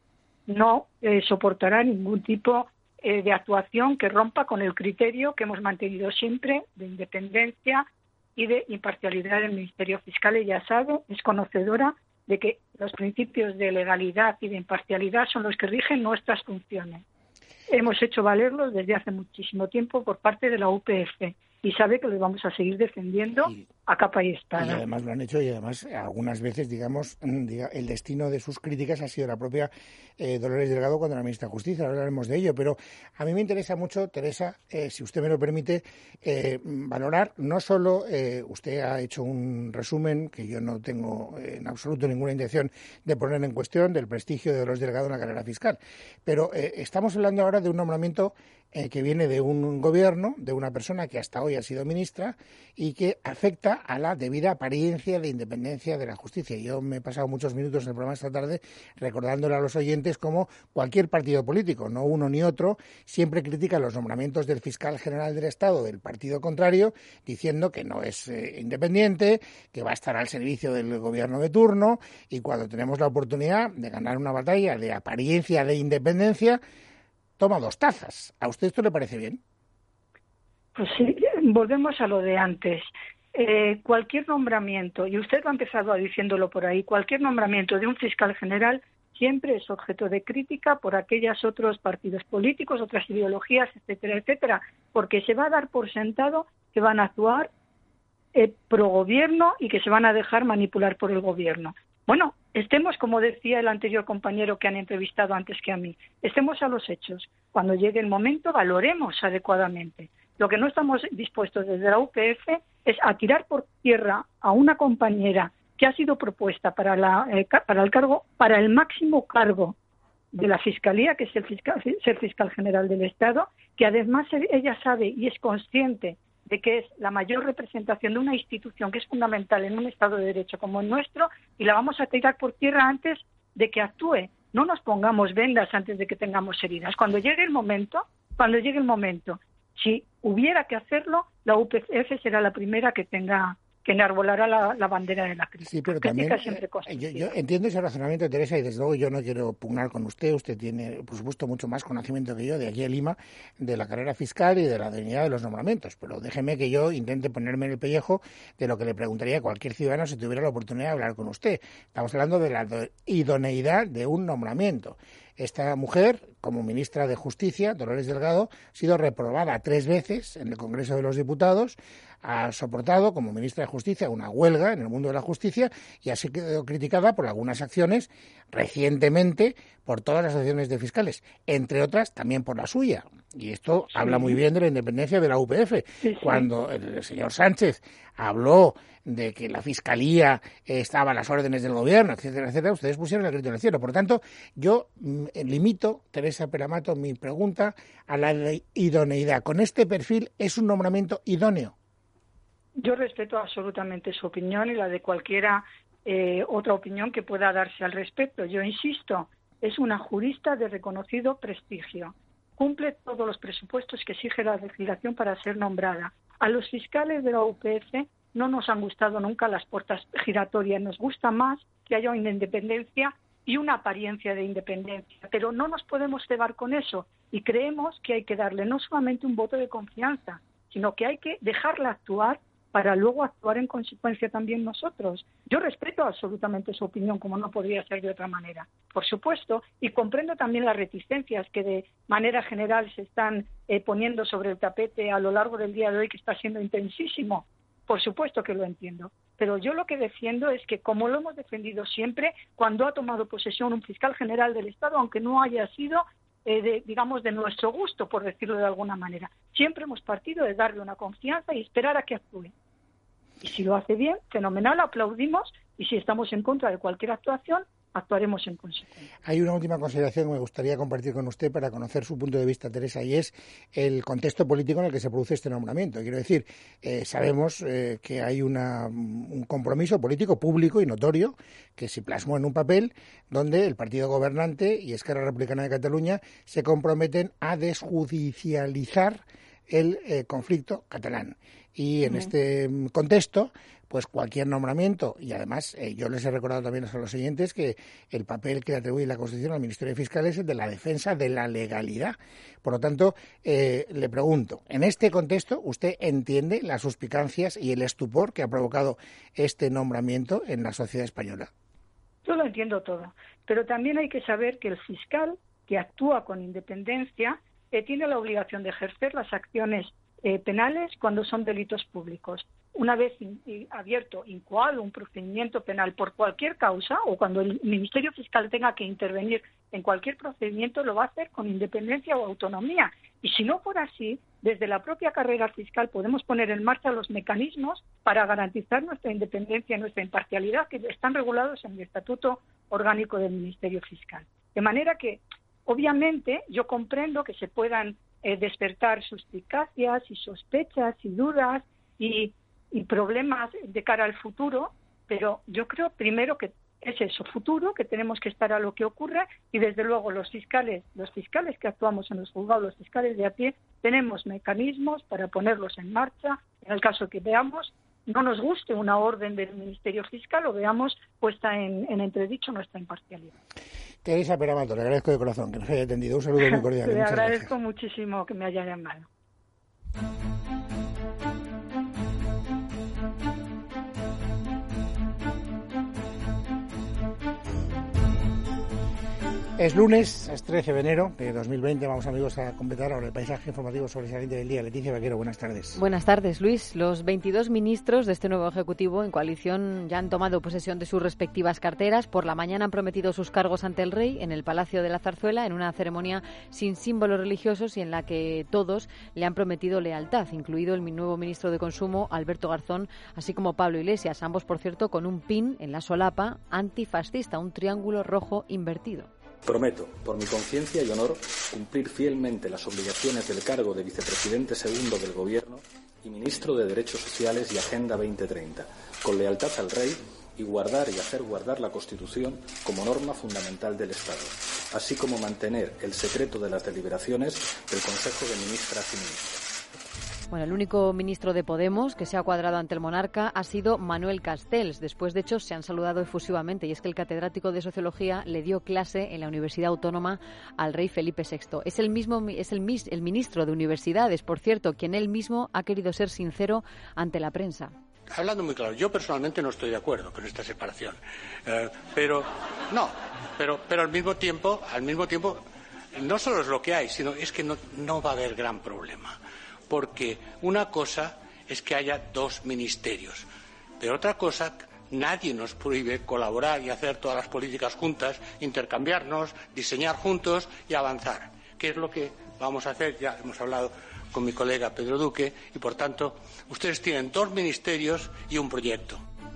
no soportará ningún tipo de actuación que rompa con el criterio que hemos mantenido siempre de independencia y de imparcialidad del Ministerio Fiscal. Ella sabe, es conocedora de que los principios de legalidad y de imparcialidad son los que rigen nuestras funciones. Hemos hecho valerlos desde hace muchísimo tiempo por parte de la UPF y sabe que los vamos a seguir defendiendo a capa y espada. Y además lo han hecho y además algunas veces, digamos, el destino de sus críticas ha sido la propia Dolores Delgado cuando era ministra de Justicia. Ahora hablaremos de ello, pero a mí me interesa mucho, Teresa, si usted me lo permite, valorar no solo, usted ha hecho un resumen que yo no tengo en absoluto ninguna intención de poner en cuestión del prestigio de Dolores Delgado en la carrera fiscal, pero estamos hablando ahora de un nombramiento que viene de un gobierno, de una persona que hasta hoy ha sido ministra y que afecta a la debida apariencia de independencia de la justicia. Yo me he pasado muchos minutos en el programa esta tarde recordándole a los oyentes cómo cualquier partido político, no uno ni otro, siempre critica los nombramientos del fiscal general del Estado del partido contrario, diciendo que no es independiente, que va a estar al servicio del gobierno de turno, y cuando tenemos la oportunidad de ganar una batalla de apariencia de independencia, toma dos tazas. ¿A usted esto le parece bien? Pues sí, volvemos a lo de antes. Cualquier nombramiento, y usted ha empezado diciéndolo por ahí, cualquier nombramiento de un fiscal general siempre es objeto de crítica por aquellos otros partidos políticos, otras ideologías, etcétera, etcétera, porque se va a dar por sentado que van a actuar pro gobierno y que se van a dejar manipular por el gobierno. Bueno, estemos, como decía el anterior compañero que han entrevistado antes que a mí, estemos a los hechos. Cuando llegue el momento, valoremos adecuadamente. Lo que no estamos dispuestos desde la UPF es a tirar por tierra a una compañera que ha sido propuesta para el cargo, para el máximo cargo de la Fiscalía, que es ser fiscal general del Estado, que además ella sabe y es consciente de que es la mayor representación de una institución que es fundamental en un Estado de Derecho como el nuestro, y la vamos a tirar por tierra antes de que actúe. No nos pongamos vendas antes de que tengamos heridas. Cuando llegue el momento, si hubiera que hacerlo, la UPF será la primera que enarbolará la bandera de la crítica. Sí, pero también yo entiendo ese razonamiento, Teresa, y desde luego yo no quiero pugnar con usted. Usted tiene, por supuesto, mucho más conocimiento que yo de aquí a Lima, de la carrera fiscal y de la dignidad de los nombramientos. Pero déjeme que yo intente ponerme en el pellejo de lo que le preguntaría a cualquier ciudadano si tuviera la oportunidad de hablar con usted. Estamos hablando de la idoneidad de un nombramiento. Esta mujer, como ministra de Justicia, Dolores Delgado, ha sido reprobada 3 veces en el Congreso de los Diputados, ha soportado como ministra de Justicia una huelga en el mundo de la justicia y ha sido criticada por algunas acciones recientemente por todas las asociaciones de fiscales, entre otras también por la suya. Y esto habla muy bien de la independencia de la UPF. Sí. Cuando el señor Sánchez habló de que la Fiscalía estaba a las órdenes del gobierno, etcétera, etcétera, ustedes pusieron el grito en el cielo. Por lo tanto, yo limito, Teresa Peramato, mi pregunta a la idoneidad. ¿Con este perfil es un nombramiento idóneo? Yo respeto absolutamente su opinión y la de cualquiera otra opinión que pueda darse al respecto. Yo insisto, es una jurista de reconocido prestigio. cumple todos los presupuestos que exige la legislación para ser nombrada. A los fiscales de la UPC no nos han gustado nunca las puertas giratorias, nos gusta más que haya una independencia y una apariencia de independencia, pero no nos podemos cebar con eso y creemos que hay que darle no solamente un voto de confianza, sino que hay que dejarla actuar para luego actuar en consecuencia también nosotros. Yo respeto absolutamente su opinión, como no podría ser de otra manera, por supuesto, y comprendo también las reticencias que de manera general se están poniendo sobre el tapete a lo largo del día de hoy, que está siendo intensísimo. Por supuesto que lo entiendo, pero yo lo que defiendo es que, como lo hemos defendido siempre, cuando ha tomado posesión un fiscal general del Estado, aunque no haya sido, de nuestro gusto, por decirlo de alguna manera, siempre hemos partido de darle una confianza y esperar a que actúe. Y si lo hace bien, fenomenal, aplaudimos, y si estamos en contra de cualquier actuación, actuaremos en consecuencia. Hay una última consideración que me gustaría compartir con usted para conocer su punto de vista, Teresa, y es el contexto político en el que se produce este nombramiento. Quiero decir, sabemos que hay un compromiso político público y notorio que se plasmó en un papel donde el partido gobernante y Esquerra Republicana de Cataluña se comprometen a desjudicializar el conflicto catalán. Y en este contexto, pues cualquier nombramiento, y además yo les he recordado también a los oyentes que el papel que le atribuye la Constitución al Ministerio de Fiscales es de la defensa de la legalidad. Por lo tanto, le pregunto, en este contexto, ¿usted entiende las suspicacias y el estupor que ha provocado este nombramiento en la sociedad española? Yo lo entiendo todo, pero también hay que saber que el fiscal que actúa con independencia tiene la obligación de ejercer las acciones penales cuando son delitos públicos. Una vez abierto, incoado un procedimiento penal por cualquier causa, o cuando el Ministerio Fiscal tenga que intervenir en cualquier procedimiento, lo va a hacer con independencia o autonomía. Y si no fuera así, desde la propia carrera fiscal podemos poner en marcha los mecanismos para garantizar nuestra independencia y nuestra imparcialidad, que están regulados en el Estatuto Orgánico del Ministerio Fiscal. De manera que, obviamente, yo comprendo que se puedan despertar suspicacias y sospechas y dudas y problemas de cara al futuro, pero yo creo primero que es eso, futuro, que tenemos que estar a lo que ocurra, y desde luego los fiscales que actuamos en los juzgados, los fiscales de a pie, tenemos mecanismos para ponerlos en marcha en el caso que veamos no nos guste una orden del Ministerio Fiscal o veamos puesta en entredicho nuestra imparcialidad. Teresa Peramato, le agradezco de corazón que nos haya atendido. Un saludo muy cordial. Le agradezco muchísimo que me haya llamado. Es lunes, es 13 de enero de 2020. Vamos, amigos, a completar ahora el paisaje informativo sobresaliente del día. Leticia Vaquero, buenas tardes. Buenas tardes, Luis. Los 22 ministros de este nuevo Ejecutivo en coalición ya han tomado posesión de sus respectivas carteras. Por la mañana han prometido sus cargos ante el Rey en el Palacio de la Zarzuela, en una ceremonia sin símbolos religiosos y en la que todos le han prometido lealtad, incluido el nuevo ministro de Consumo, Alberto Garzón, así como Pablo Iglesias, ambos, por cierto, con un pin en la solapa antifascista, un triángulo rojo invertido. Prometo, por mi conciencia y honor, cumplir fielmente las obligaciones del cargo de vicepresidente segundo del Gobierno y ministro de Derechos Sociales y Agenda 2030, con lealtad al Rey y guardar y hacer guardar la Constitución como norma fundamental del Estado, así como mantener el secreto de las deliberaciones del Consejo de Ministras y Ministros. Bueno, el único ministro de Podemos que se ha cuadrado ante el monarca ha sido Manuel Castells. Después, de hecho, se han saludado efusivamente, y es que el catedrático de Sociología le dio clase en la Universidad Autónoma al rey Felipe VI. Es el ministro de Universidades, por cierto, quien él mismo ha querido ser sincero ante la prensa. Hablando muy claro, yo personalmente no estoy de acuerdo con esta separación, pero al mismo tiempo no solo es lo que hay, sino es que no va a haber gran problema. Porque una cosa es que haya dos ministerios, pero otra cosa, nadie nos prohíbe colaborar y hacer todas las políticas juntas, intercambiarnos, diseñar juntos y avanzar. ¿Qué es lo que vamos a hacer? Ya hemos hablado con mi colega Pedro Duque y, por tanto, ustedes tienen dos ministerios y un proyecto.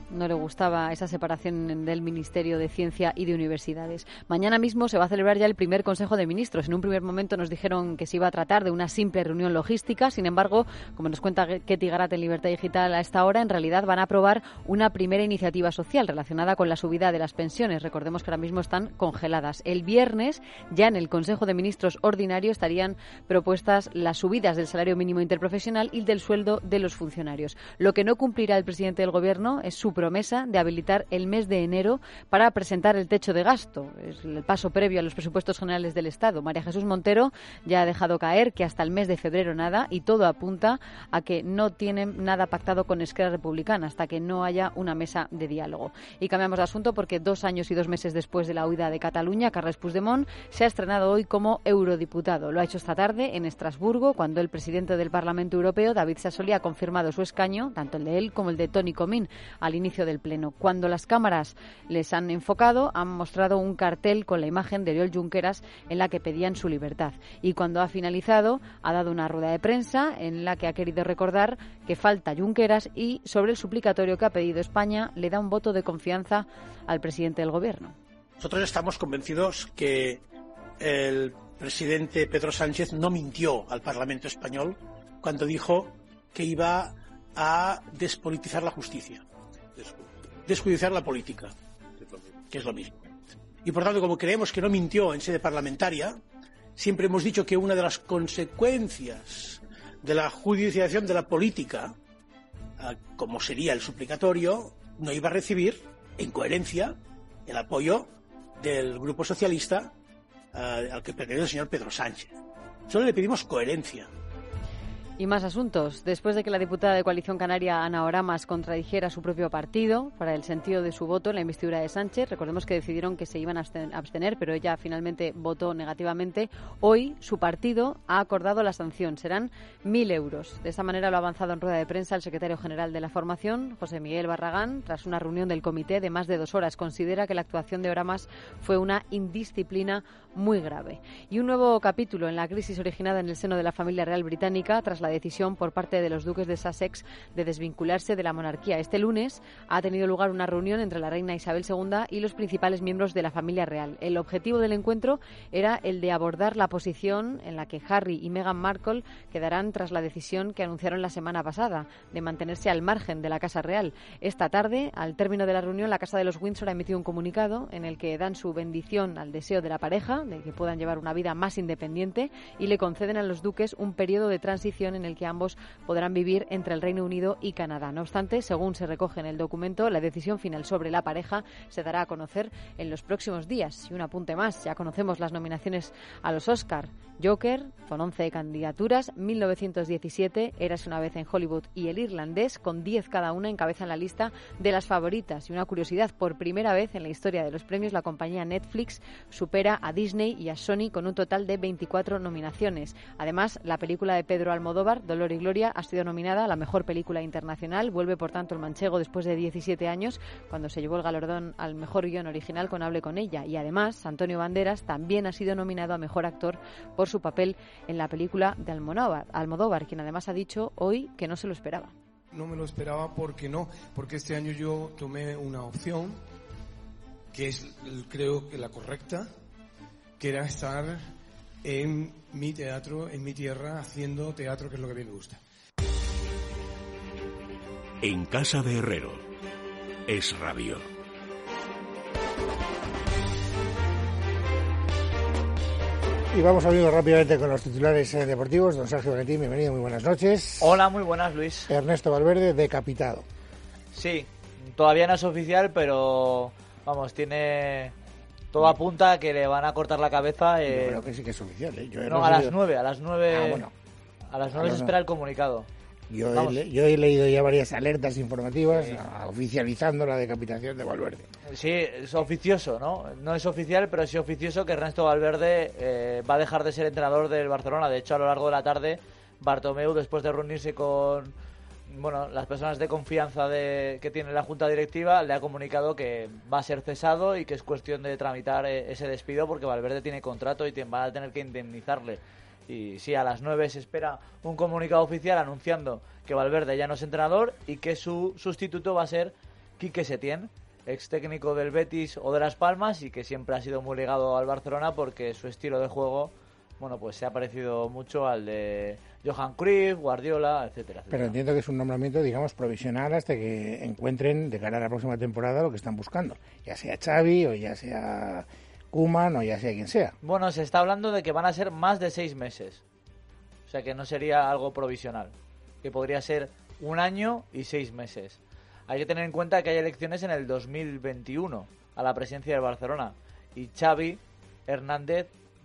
No le gustaba esa separación del Ministerio de Ciencia y de Universidades. Mañana mismo se va a celebrar ya el primer Consejo de Ministros. En un primer momento nos dijeron que se iba a tratar de una simple reunión logística. Sin embargo, como nos cuenta Ketty Garat en Libertad Digital a esta hora, en realidad van a aprobar una primera iniciativa social relacionada con la subida de las pensiones. Recordemos que ahora mismo están congeladas. El viernes, ya en el Consejo de Ministros ordinario, estarían propuestas las subidas del salario mínimo interprofesional y del sueldo de los funcionarios. Lo que no cumplirá el presidente del Gobierno es su promesa de habilitar el mes de enero para presentar el techo de gasto. Es el paso previo a los presupuestos generales del Estado. María Jesús Montero ya ha dejado caer que hasta el mes de febrero nada, y todo apunta a que no tienen nada pactado con Esquerra Republicana hasta que no haya una mesa de diálogo. Y cambiamos de asunto porque 2 años y 2 meses después de la huida de Cataluña, Carles Puigdemont se ha estrenado hoy como eurodiputado. Lo ha hecho esta tarde en Estrasburgo, cuando el presidente del Parlamento Europeo, David Sassoli, ha confirmado su escaño, tanto el de él como el de Toni Comín, al inicio del Pleno. Cuando las cámaras les han enfocado, han mostrado un cartel con la imagen de Oriol Junqueras en la que pedían su libertad. Y cuando ha finalizado, ha dado una rueda de prensa en la que ha querido recordar que falta Junqueras y, sobre el suplicatorio que ha pedido España, le da un voto de confianza al presidente del Gobierno. Nosotros estamos convencidos que el presidente Pedro Sánchez no mintió al Parlamento español cuando dijo que iba a despolitizar la justicia, desjudiciar la política, que es lo mismo. Y por tanto, como creemos que no mintió en sede parlamentaria, siempre hemos dicho que una de las consecuencias de la judicialización de la política, como sería el suplicatorio, no iba a recibir, en coherencia, el apoyo del Grupo Socialista al que pertenece el señor Pedro Sánchez. Solo le pedimos coherencia. Y más asuntos. Después de que la diputada de Coalición Canaria, Ana Oramas, contradijera a su propio partido para el sentido de su voto en la investidura de Sánchez, recordemos que decidieron que se iban a abstener, pero ella finalmente votó negativamente. Hoy su partido ha acordado la sanción. Serán 1.000 euros. De esta manera lo ha avanzado en rueda de prensa el secretario general de la formación, José Miguel Barragán, tras una reunión del comité de más de 2 horas. Considera que la actuación de Oramas fue una indisciplina muy grave. Y un nuevo capítulo en la crisis originada en el seno de la familia real británica tras la decisión por parte de los duques de Sussex de desvincularse de la monarquía. Este lunes ha tenido lugar una reunión entre la reina Isabel II y los principales miembros de la familia real. El objetivo del encuentro era el de abordar la posición en la que Harry y Meghan Markle quedarán tras la decisión que anunciaron la semana pasada de mantenerse al margen de la Casa Real. Esta tarde, al término de la reunión, la Casa de los Windsor ha emitido un comunicado en el que dan su bendición al deseo de la pareja de que puedan llevar una vida más independiente y le conceden a los duques un periodo de transición en el que ambos podrán vivir entre el Reino Unido y Canadá. No obstante, según se recoge en el documento, la decisión final sobre la pareja se dará a conocer en los próximos días. Y un apunte más, ya conocemos las nominaciones a los Oscar. Joker, con 11 candidaturas, 1917, Érase una vez en Hollywood y El Irlandés, con 10 cada una, encabezan la lista de las favoritas. Y una curiosidad, por primera vez en la historia de los premios, la compañía Netflix supera a Disney y a Sony con un total de 24 nominaciones. Además, la película de Pedro Almodóvar, Dolor y Gloria, ha sido nominada a la mejor película internacional. Vuelve, por tanto, El Manchego después de 17 años, cuando se llevó el galardón al mejor guión original con Hable con ella. Y además, Antonio Banderas también ha sido nominado a mejor actor por su papel en la película de Almodóvar, quien además ha dicho hoy que no se lo esperaba. No me lo esperaba porque este año yo tomé una opción que es, creo que la correcta, que era estar en mi teatro, en mi tierra, haciendo teatro, que es lo que a mí me gusta. En casa de Herrero, Es Radio. Y vamos abriendo rápidamente con los titulares deportivos. Don Sergio Valentín, bienvenido, muy buenas noches. Hola, muy buenas, Luis. Ernesto Valverde, decapitado. Sí, todavía no es oficial, pero vamos, todo apunta a que le van a cortar la cabeza. Yo creo que sí que es oficial, ¿eh? No, a las 9. Ah, bueno. A las 9 se espera el comunicado. Yo he leído ya varias alertas informativas oficializando la decapitación de Valverde. Sí, es oficioso, ¿no? No es oficial, pero sí oficioso que Ernesto Valverde va a dejar de ser entrenador del Barcelona. De hecho, a lo largo de la tarde, Bartomeu, después de reunirse con las personas de confianza que tiene la Junta Directiva, le ha comunicado que va a ser cesado y que es cuestión de tramitar ese despido porque Valverde tiene contrato y van a tener que indemnizarle. Y sí, a las 9 se espera un comunicado oficial anunciando que Valverde ya no es entrenador y que su sustituto va a ser Quique Setién, ex técnico del Betis o de Las Palmas y que siempre ha sido muy ligado al Barcelona porque su estilo de juego, bueno, pues se ha parecido mucho al de Johan Cruyff, Guardiola, etcétera, etcétera. Pero entiendo que es un nombramiento, digamos, provisional hasta que encuentren de cara a la próxima temporada lo que están buscando, ya sea Xavi o ya sea Koeman o ya sea quien sea. Bueno, se está hablando de que van a ser más de 6 meses, o sea que no sería algo provisional, que podría ser 1 año y 6 meses. Hay que tener en cuenta que hay elecciones en el 2021 a la presidencia del Barcelona y Xavi Hernández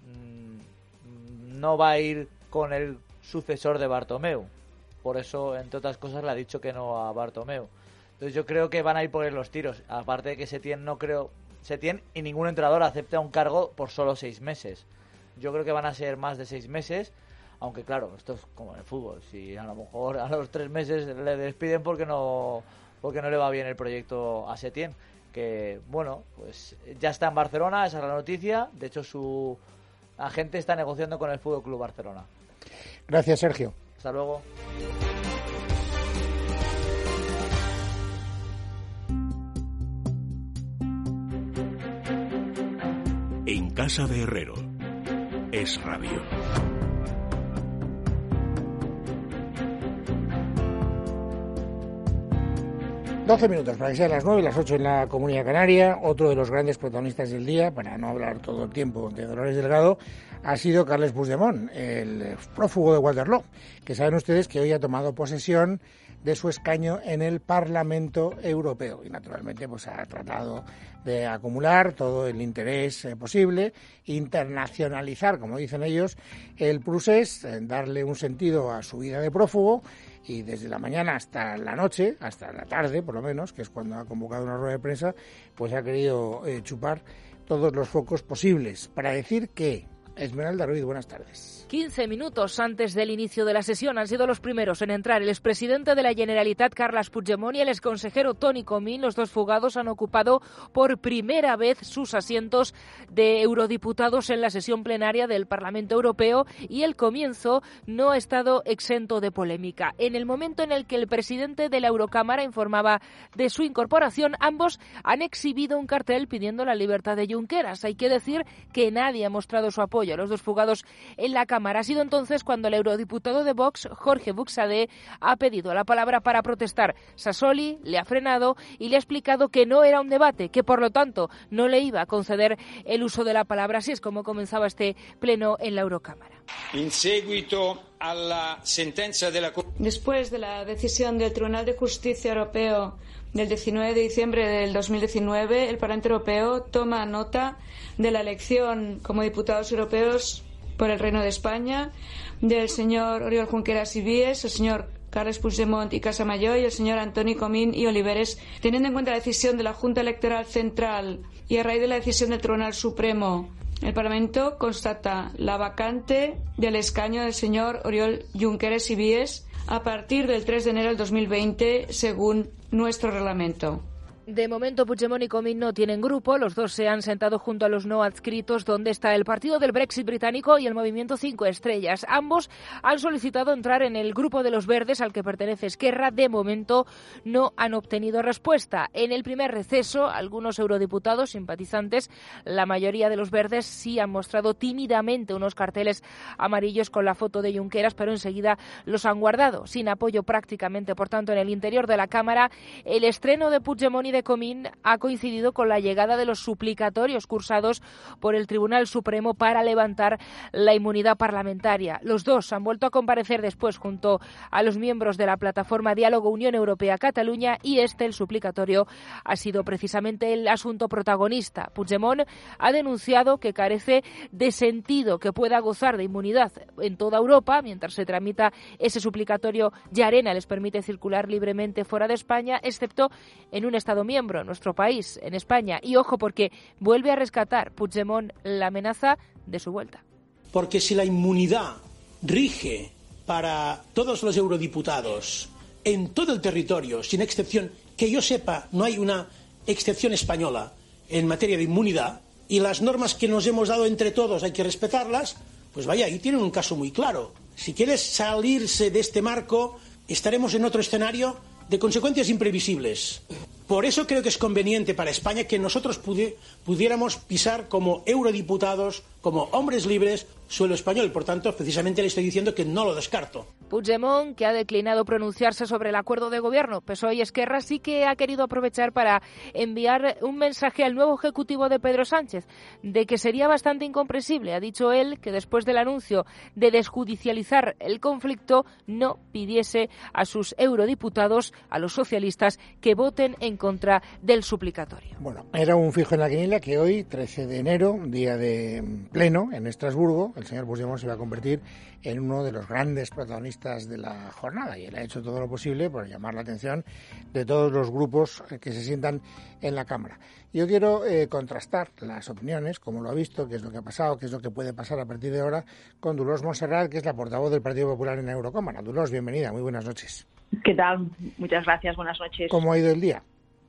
no va a ir con el sucesor de Bartomeu. Por eso, entre otras cosas, le ha dicho que no a Bartomeu. Entonces yo creo que van a ir por los tiros. Aparte de que Setién y ningún entrenador acepta un cargo por solo 6 meses. Yo creo que van a ser más de 6 meses. Aunque claro, esto es como en el fútbol. Si a lo mejor a los 3 meses le despiden porque no le va bien el proyecto a Setién. Que bueno, pues ya está en Barcelona, esa es la noticia. De hecho, su agente está negociando con el Fútbol Club Barcelona. Gracias, Sergio. Hasta luego. En casa de Herrero. Es Radio. Doce minutos para que sean las 9 y las 8 en la Comunidad Canaria. Otro de los grandes protagonistas del día, para no hablar todo el tiempo de Dolores Delgado, ha sido Carles Puigdemont, el prófugo de Waterloo, que saben ustedes que hoy ha tomado posesión de su escaño en el Parlamento Europeo y naturalmente pues ha tratado de acumular todo el interés posible, internacionalizar, como dicen ellos, el procés, darle un sentido a su vida de prófugo. Y desde la mañana hasta la noche, hasta la tarde por lo menos, que es cuando ha convocado una rueda de prensa, pues ha querido chupar todos los focos posibles para decir que... Esmeralda Ruiz, buenas tardes. 15 minutos antes del inicio de la sesión han sido los primeros en entrar el expresidente de la Generalitat, Carles Puigdemont, y el exconsejero Toni Comín. Los dos fugados han ocupado por primera vez sus asientos de eurodiputados en la sesión plenaria del Parlamento Europeo y el comienzo no ha estado exento de polémica. En el momento en el que el presidente de la Eurocámara informaba de su incorporación, ambos han exhibido un cartel pidiendo la libertad de Junqueras. Hay que decir que nadie ha mostrado su apoyo a los dos fugados en la Cámara. Ha sido entonces cuando el eurodiputado de Vox, Jorge Buxadé, ha pedido la palabra para protestar. Sassoli le ha frenado y le ha explicado que no era un debate, que por lo tanto no le iba a conceder el uso de la palabra. Así es como comenzaba este pleno en la Eurocámara. Después de la decisión del Tribunal de Justicia Europeo del 19 de diciembre del 2019, el Parlamento Europeo toma nota de la elección como diputados europeos por el Reino de España del señor Oriol Junqueras y Vies, el señor Carles Puigdemont y Casamayor y el señor Antoni Comín y Oliveres, teniendo en cuenta la decisión de la Junta Electoral Central y a raíz de la decisión del Tribunal Supremo. El Parlamento constata la vacante del escaño del señor Oriol Junqueras y Vies a partir del 3 de enero del 2020, según nuestro reglamento. De momento, Puigdemont y Comín no tienen grupo. Los dos se han sentado junto a los no adscritos, donde está el Partido del Brexit británico y el Movimiento 5 Estrellas. Ambos han solicitado entrar en el grupo de los Verdes, al que pertenece Esquerra. De momento no han obtenido respuesta. En el primer receso, algunos eurodiputados simpatizantes, la mayoría de los Verdes, sí han mostrado tímidamente unos carteles amarillos con la foto de Junqueras, pero enseguida los han guardado. Sin apoyo prácticamente, por tanto, en el interior de la Cámara, el estreno de Puigdemont y de Comín ha coincidido con la llegada de los suplicatorios cursados por el Tribunal Supremo para levantar la inmunidad parlamentaria. Los dos han vuelto a comparecer después junto a los miembros de la plataforma Diálogo Unión Europea-Cataluña y el suplicatorio ha sido precisamente el asunto protagonista. Puigdemont ha denunciado que carece de sentido que pueda gozar de inmunidad en toda Europa mientras se tramita ese suplicatorio. Llarena les permite circular libremente fuera de España, excepto en un Estado miembro, nuestro país, en España. Y ojo, porque vuelve a rescatar Puigdemont la amenaza de su vuelta. Porque si la inmunidad rige para todos los eurodiputados en todo el territorio, sin excepción, que yo sepa, no hay una excepción española en materia de inmunidad, y las normas que nos hemos dado entre todos hay que respetarlas, pues vaya, ahí tienen un caso muy claro. Si quieres salirse de este marco, estaremos en otro escenario de consecuencias imprevisibles. Por eso creo que es conveniente para España que nosotros pudiéramos pisar como eurodiputados, como hombres libres, suelo español. Por tanto, precisamente le estoy diciendo que no lo descarto. Puigdemont, que ha declinado pronunciarse sobre el acuerdo de gobierno, PSOE y Esquerra, sí que ha querido aprovechar para enviar un mensaje al nuevo ejecutivo de Pedro Sánchez, de que sería bastante incomprensible. Ha dicho él que después del anuncio de desjudicializar el conflicto, no pidiese a sus eurodiputados, a los socialistas, que voten en contra del suplicatorio. Bueno, era un fijo en la quiniela que hoy, 13 de enero, día de pleno en Estrasburgo, el señor Puigdemont se va a convertir en uno de los grandes protagonistas de la jornada, y él ha hecho todo lo posible por llamar la atención de todos los grupos que se sientan en la Cámara. Yo quiero contrastar las opiniones, como lo ha visto, qué es lo que ha pasado, qué es lo que puede pasar a partir de ahora, con Dolors Montserrat, que es la portavoz del Partido Popular en la Eurocámara. Dolors, bienvenida, muy buenas noches. ¿Qué tal? Muchas gracias, buenas noches. ¿Cómo ha ido el día?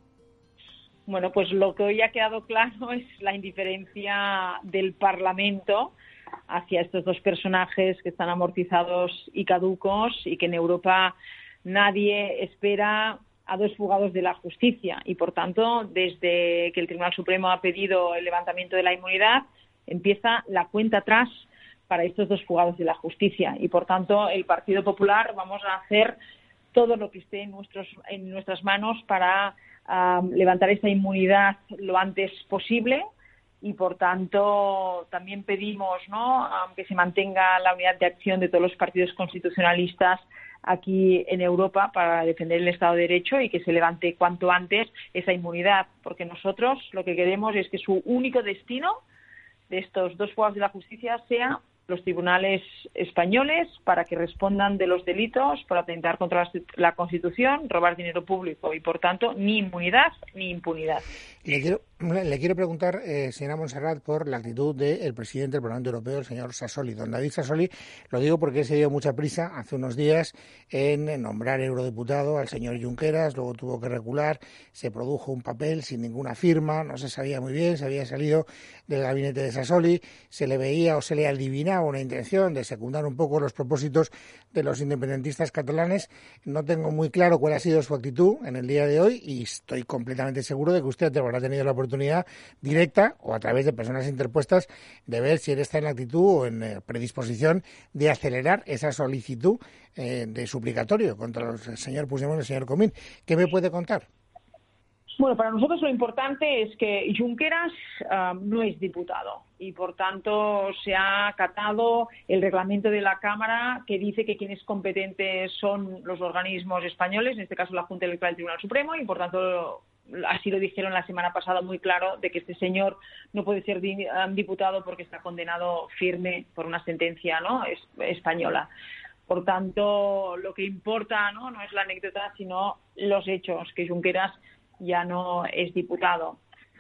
Bueno, pues lo que hoy ha quedado claro es la indiferencia del Parlamento hacia estos dos personajes que están amortizados y caducos, y que en Europa nadie espera a dos fugados de la justicia. Y, por tanto, desde que el Tribunal Supremo ha pedido el levantamiento de la inmunidad, empieza la cuenta atrás para estos dos fugados de la justicia. Y, por tanto, el Partido Popular vamos a hacer todo lo que esté en nuestras manos para levantar esta inmunidad lo antes posible, y por tanto también pedimos, ¿no?, que se mantenga la unidad de acción de todos los partidos constitucionalistas aquí en Europa para defender el Estado de Derecho, y que se levante cuanto antes esa inmunidad, porque nosotros lo que queremos es que su único destino de estos dos fugados de la justicia sea los tribunales españoles, para que respondan de los delitos por atentar contra la Constitución, robar dinero público, y por tanto ni inmunidad ni impunidad. Le quiero preguntar, señora Montserrat, por la actitud del presidente del Parlamento Europeo, el señor Sassoli. Don David Sassoli, lo digo porque se dio mucha prisa hace unos días en nombrar eurodiputado al señor Junqueras, luego tuvo que recular, se produjo un papel sin ninguna firma, no se sabía muy bien, se había salido del gabinete de Sassoli, se le veía o se le adivinaba una intención de secundar un poco los propósitos de los independentistas catalanes. No tengo muy claro cuál ha sido su actitud en el día de hoy, y estoy completamente seguro de que usted habrá tenido la oportunidad directa o a través de personas interpuestas de ver si él está en actitud o en predisposición de acelerar esa solicitud de suplicatorio contra el señor Puigdemont y el señor Comín. ¿Qué me puede contar? Bueno, para nosotros lo importante es que Junqueras no es diputado, y por tanto se ha acatado el reglamento de la Cámara, que dice que quienes competentes son los organismos españoles, en este caso la Junta Electoral del Tribunal Supremo, y por tanto así lo dijeron la semana pasada muy claro, de que este señor no puede ser diputado porque está condenado firme por una sentencia, ¿no?, española. Por tanto, lo que importa no es la anécdota, sino los hechos, que Junqueras ya no es diputado.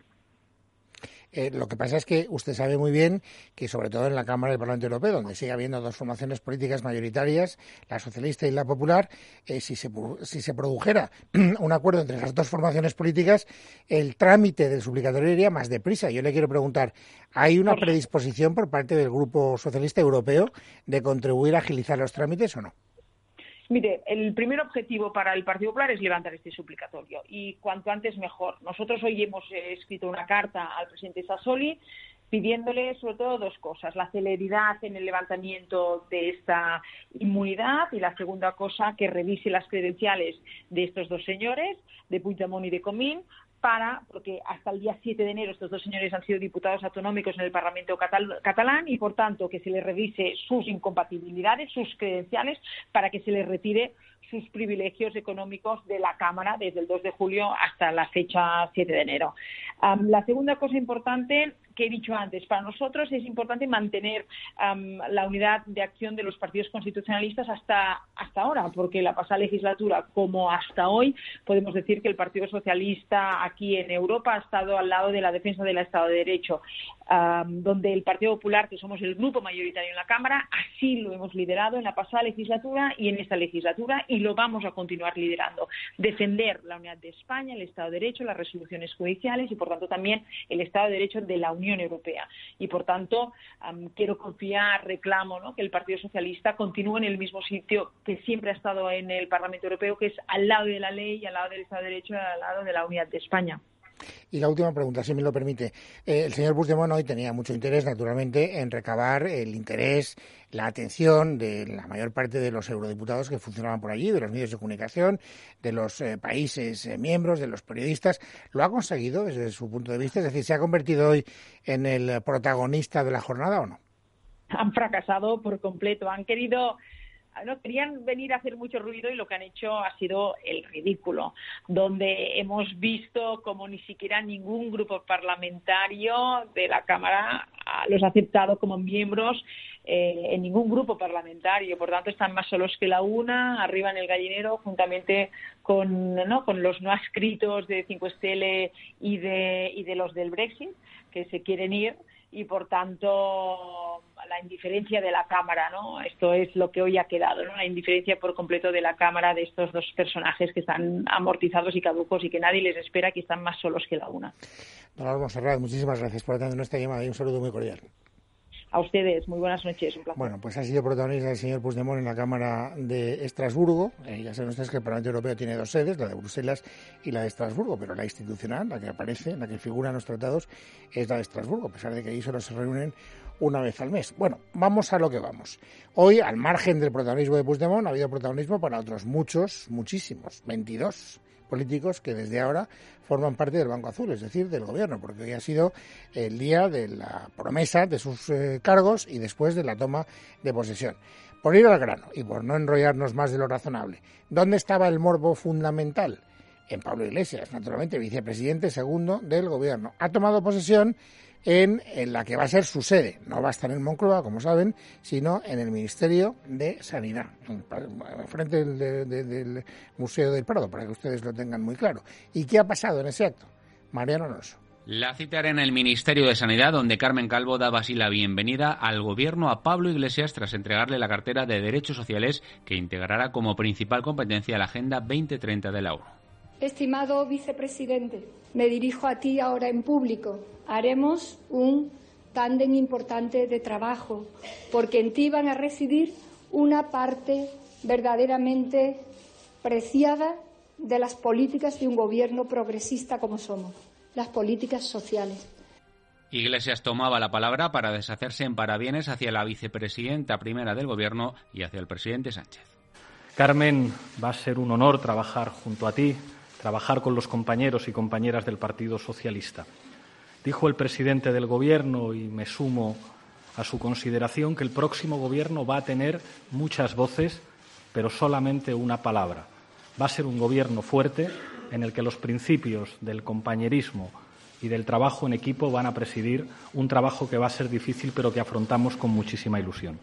Lo que pasa es que usted sabe muy bien que, sobre todo en la Cámara del Parlamento Europeo, donde sigue habiendo dos formaciones políticas mayoritarias, la socialista y la popular, si se produjera un acuerdo entre las dos formaciones políticas, el trámite del suplicatorio iría más deprisa. Yo le quiero preguntar, ¿hay una predisposición por parte del Grupo Socialista Europeo de contribuir a agilizar los trámites o no? Mire, el primer objetivo para el Partido Popular es levantar este suplicatorio, y cuanto antes mejor. Nosotros hoy hemos escrito una carta al presidente Sassoli pidiéndole sobre todo dos cosas: la celeridad en el levantamiento de esta inmunidad, y la segunda cosa, que revise las credenciales de estos dos señores, de Puigdemont y de Comín, porque hasta el día 7 de enero estos dos señores han sido diputados autonómicos en el Parlamento catalán, y por tanto que se les revise sus incompatibilidades, sus credenciales, para que se les retire sus privilegios económicos de la Cámara desde el 2 de julio hasta la fecha 7 de enero. La segunda cosa importante que he dicho antes, para nosotros es importante mantener la unidad de acción de los partidos constitucionalistas hasta ahora, porque la pasada legislatura, como hasta hoy, podemos decir que el Partido Socialista aquí en Europa ha estado al lado de la defensa del Estado de Derecho. donde el Partido Popular, que somos el grupo mayoritario en la Cámara, así lo hemos liderado en la pasada legislatura y en esta legislatura, y lo vamos a continuar liderando. Defender la unidad de España, el Estado de Derecho, las resoluciones judiciales y, por tanto, también el Estado de Derecho de la Unión Europea. Y, por tanto, quiero confiar, reclamo, ¿no?, que el Partido Socialista continúe en el mismo sitio que siempre ha estado en el Parlamento Europeo, que es al lado de la ley, al lado del Estado de Derecho y al lado de la unidad de España. Y la última pregunta, si me lo permite. El señor Puigdemont hoy tenía mucho interés, naturalmente, en recabar el interés, la atención de la mayor parte de los eurodiputados que funcionaban por allí, de los medios de comunicación, de los países miembros, de los periodistas. ¿Lo ha conseguido desde su punto de vista? Es decir, ¿se ha convertido hoy en el protagonista de la jornada o no? Han fracasado por completo. Querían venir a hacer mucho ruido y lo que han hecho ha sido el ridículo, donde hemos visto como ni siquiera ningún grupo parlamentario de la Cámara los ha aceptado como miembros en ningún grupo parlamentario. Por tanto, están más solos que la una, arriba en el gallinero, juntamente con los no adscritos de 5STL y de los del Brexit, que se quieren ir. Y, por tanto, la indiferencia de la Cámara, ¿no? Esto es lo que hoy ha quedado, ¿no? La indiferencia por completo de la Cámara de estos dos personajes que están amortizados y caducos y que nadie les espera, que están más solos que la una. Don Álvaro Montserrat, muchísimas gracias por atender nuestra llamada y un saludo muy cordial. A ustedes, muy buenas noches, un placer. Bueno, pues ha sido protagonista el señor Puigdemont en la Cámara de Estrasburgo. Ya saben ustedes que el Parlamento Europeo tiene dos sedes, la de Bruselas y la de Estrasburgo, pero la institucional, la que aparece, la que figura en los tratados, es la de Estrasburgo, a pesar de que allí solo se reúnen una vez al mes. Bueno, vamos a lo que vamos. Hoy, al margen del protagonismo de Puigdemont, ha habido protagonismo para otros muchísimos, 22 políticos que desde ahora forman parte del Banco Azul, es decir, del Gobierno, porque hoy ha sido el día de la promesa de sus cargos y después de la toma de posesión. Por ir al grano y por no enrollarnos más de lo razonable, ¿dónde estaba el morbo fundamental? En Pablo Iglesias, naturalmente, vicepresidente segundo del Gobierno. Ha tomado posesión en la que va a ser su sede. No va a estar en Moncloa, como saben, sino en el Ministerio de Sanidad, frente del Museo del Prado, para que ustedes lo tengan muy claro. ¿Y qué ha pasado en ese acto? Mariano Alonso. La cita era en el Ministerio de Sanidad, donde Carmen Calvo daba así la bienvenida al Gobierno a Pablo Iglesias tras entregarle la cartera de Derechos Sociales que integrará como principal competencia la Agenda 2030 de la ONU. Estimado vicepresidente, me dirijo a ti ahora en público. Haremos un tándem importante de trabajo, porque en ti van a residir una parte verdaderamente preciada de las políticas de un gobierno progresista como somos, las políticas sociales. Iglesias tomaba la palabra para deshacerse en parabienes hacia la vicepresidenta primera del Gobierno y hacia el presidente Sánchez. Carmen, va a ser un honor trabajar junto a ti, trabajar con los compañeros y compañeras del Partido Socialista. Dijo el presidente del Gobierno, y me sumo a su consideración, que el próximo Gobierno va a tener muchas voces, pero solamente una palabra. Va a ser un Gobierno fuerte en el que los principios del compañerismo y del trabajo en equipo van a presidir un trabajo que va a ser difícil, pero que afrontamos con muchísima ilusión.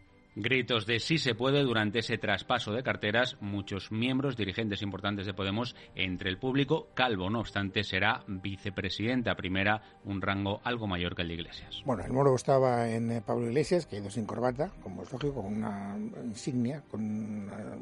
Gritos de sí se puede durante ese traspaso de carteras. Muchos miembros, dirigentes importantes de Podemos, entre el público. Calvo, no obstante, será vicepresidenta primera, un rango algo mayor que el de Iglesias. Bueno, el morbo estaba en Pablo Iglesias, que ha ido sin corbata, como es lógico, con una insignia, con una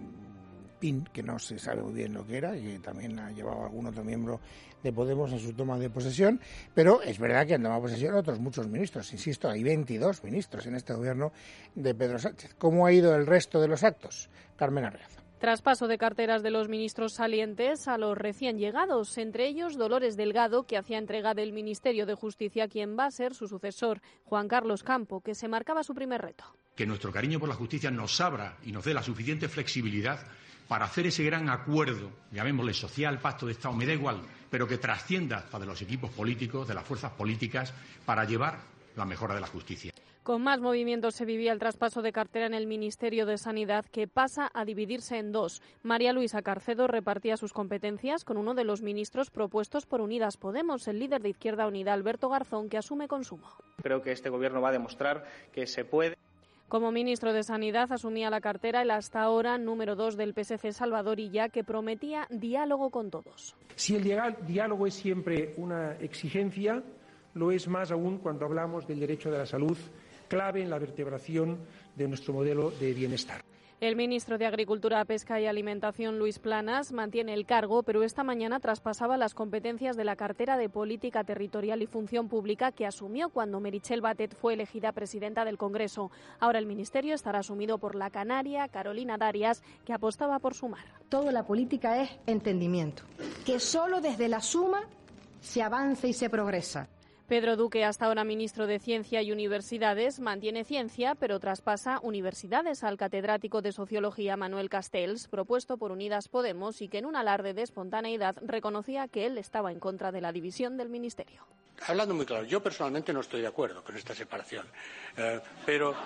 pin que no se sabe muy bien lo que era y que también ha llevado algún otro miembro de Podemos en su toma de posesión, pero es verdad que han tomado posesión otros muchos ministros. Insisto, hay 22 ministros en este gobierno de Pedro Sánchez. ¿Cómo ha ido el resto de los actos? Carmen Arreaza. Traspaso de carteras de los ministros salientes a los recién llegados, entre ellos Dolores Delgado, que hacía entrega del Ministerio de Justicia, quien va a ser su sucesor, Juan Carlos Campo, que se marcaba su primer reto. Que nuestro cariño por la justicia nos abra y nos dé la suficiente flexibilidad para hacer ese gran acuerdo, llamémosle social, pacto de Estado, me da igual, pero que trascienda hasta de los equipos políticos, de las fuerzas políticas, para llevar la mejora de la justicia. Con más movimientos se vivía el traspaso de cartera en el Ministerio de Sanidad, que pasa a dividirse en dos. María Luisa Carcedo repartía sus competencias con uno de los ministros propuestos por Unidas Podemos, el líder de Izquierda Unida, Alberto Garzón, que asume Consumo. Creo que este gobierno va a demostrar que se puede. Como ministro de Sanidad asumía la cartera el hasta ahora número 2 del PSC, Salvador Illa, que prometía diálogo con todos. Si el diálogo es siempre una exigencia, lo es más aún cuando hablamos del derecho de la salud, clave en la vertebración de nuestro modelo de bienestar. El ministro de Agricultura, Pesca y Alimentación, Luis Planas, mantiene el cargo, pero esta mañana traspasaba las competencias de la cartera de Política Territorial y Función Pública que asumió cuando Meritxell Batet fue elegida presidenta del Congreso. Ahora el ministerio estará asumido por la canaria Carolina Darias, que apostaba por sumar. Toda la política es entendimiento, que solo desde la suma se avanza y se progresa. Pedro Duque, hasta ahora ministro de Ciencia y Universidades, mantiene ciencia, pero traspasa universidades al catedrático de Sociología Manuel Castells, propuesto por Unidas Podemos y que en un alarde de espontaneidad reconocía que él estaba en contra de la división del ministerio. Hablando muy claro, yo personalmente no estoy de acuerdo con esta separación, pero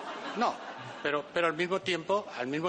al mismo tiempo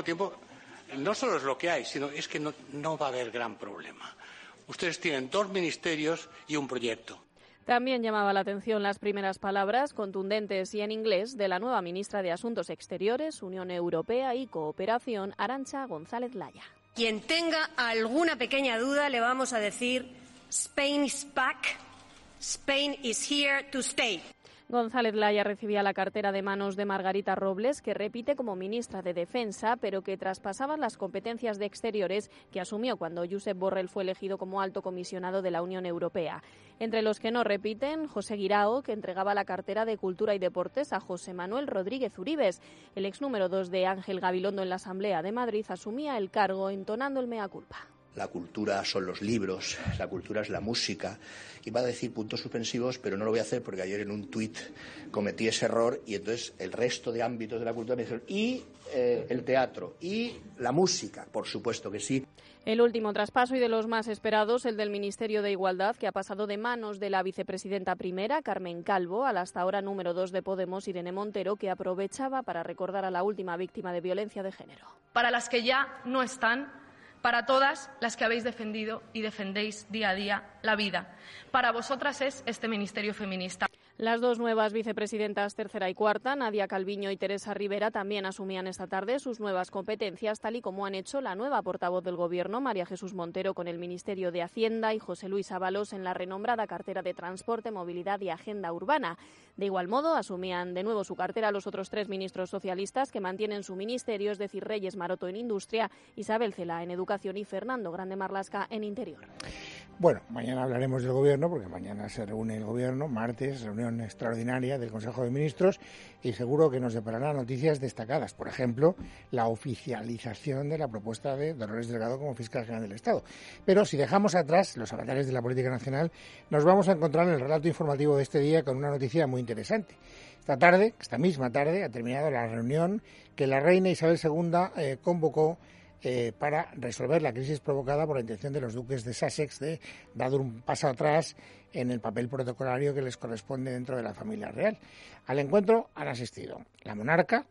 no solo es lo que hay, sino es que no va a haber gran problema. Ustedes tienen 2 ministerios y un proyecto. También llamaba la atención las primeras palabras, contundentes y en inglés, de la nueva ministra de Asuntos Exteriores, Unión Europea y Cooperación, Arantxa González Laya. Quien tenga alguna pequeña duda le vamos a decir Spain is back, Spain is here to stay. González Laya recibía la cartera de manos de Margarita Robles, que repite como ministra de Defensa, pero que traspasaba las competencias de Exteriores que asumió cuando Josep Borrell fue elegido como alto comisionado de la Unión Europea. Entre los que no repiten, José Guirao, que entregaba la cartera de Cultura y Deportes a José Manuel Rodríguez Uribes. El ex número 2 de Ángel Gabilondo en la Asamblea de Madrid asumía el cargo entonando el mea culpa. La cultura son los libros, la cultura es la música. Iba a decir puntos suspensivos, pero no lo voy a hacer porque ayer en un tuit cometí ese error y entonces el resto de ámbitos de la cultura me dijeron y el teatro y la música, por supuesto que sí. El último traspaso y de los más esperados, el del Ministerio de Igualdad, que ha pasado de manos de la vicepresidenta primera, Carmen Calvo, a la hasta ahora número 2 de Podemos, Irene Montero, que aprovechaba para recordar a la última víctima de violencia de género. Para las que ya no están, para todas las que habéis defendido y defendéis día a día la vida. Para vosotras es este Ministerio feminista. Las 2 nuevas vicepresidentas tercera y cuarta, Nadia Calviño y Teresa Rivera, también asumían esta tarde sus nuevas competencias, tal y como han hecho la nueva portavoz del Gobierno, María Jesús Montero, con el Ministerio de Hacienda, y José Luis Ábalos en la renombrada cartera de Transporte, Movilidad y Agenda Urbana. De igual modo, asumían de nuevo su cartera los otros 3 ministros socialistas que mantienen su ministerio, es decir, Reyes Maroto en Industria, Isabel Cela en Educación y Fernando Grande Marlasca en Interior. Bueno, mañana hablaremos del Gobierno, porque mañana se reúne el Gobierno, martes, reunión extraordinaria del Consejo de Ministros, y seguro que nos deparará noticias destacadas. Por ejemplo, la oficialización de la propuesta de Dolores Delgado como fiscal general del Estado. Pero si dejamos atrás los avatares de la política nacional, nos vamos a encontrar en el relato informativo de este día con una noticia muy interesante. Esta misma tarde, ha terminado la reunión que la reina Isabel II convocó para resolver la crisis provocada por la intención de los duques de Sussex de dar un paso atrás en el papel protocolario que les corresponde dentro de la familia real. Al encuentro han asistido la monarca,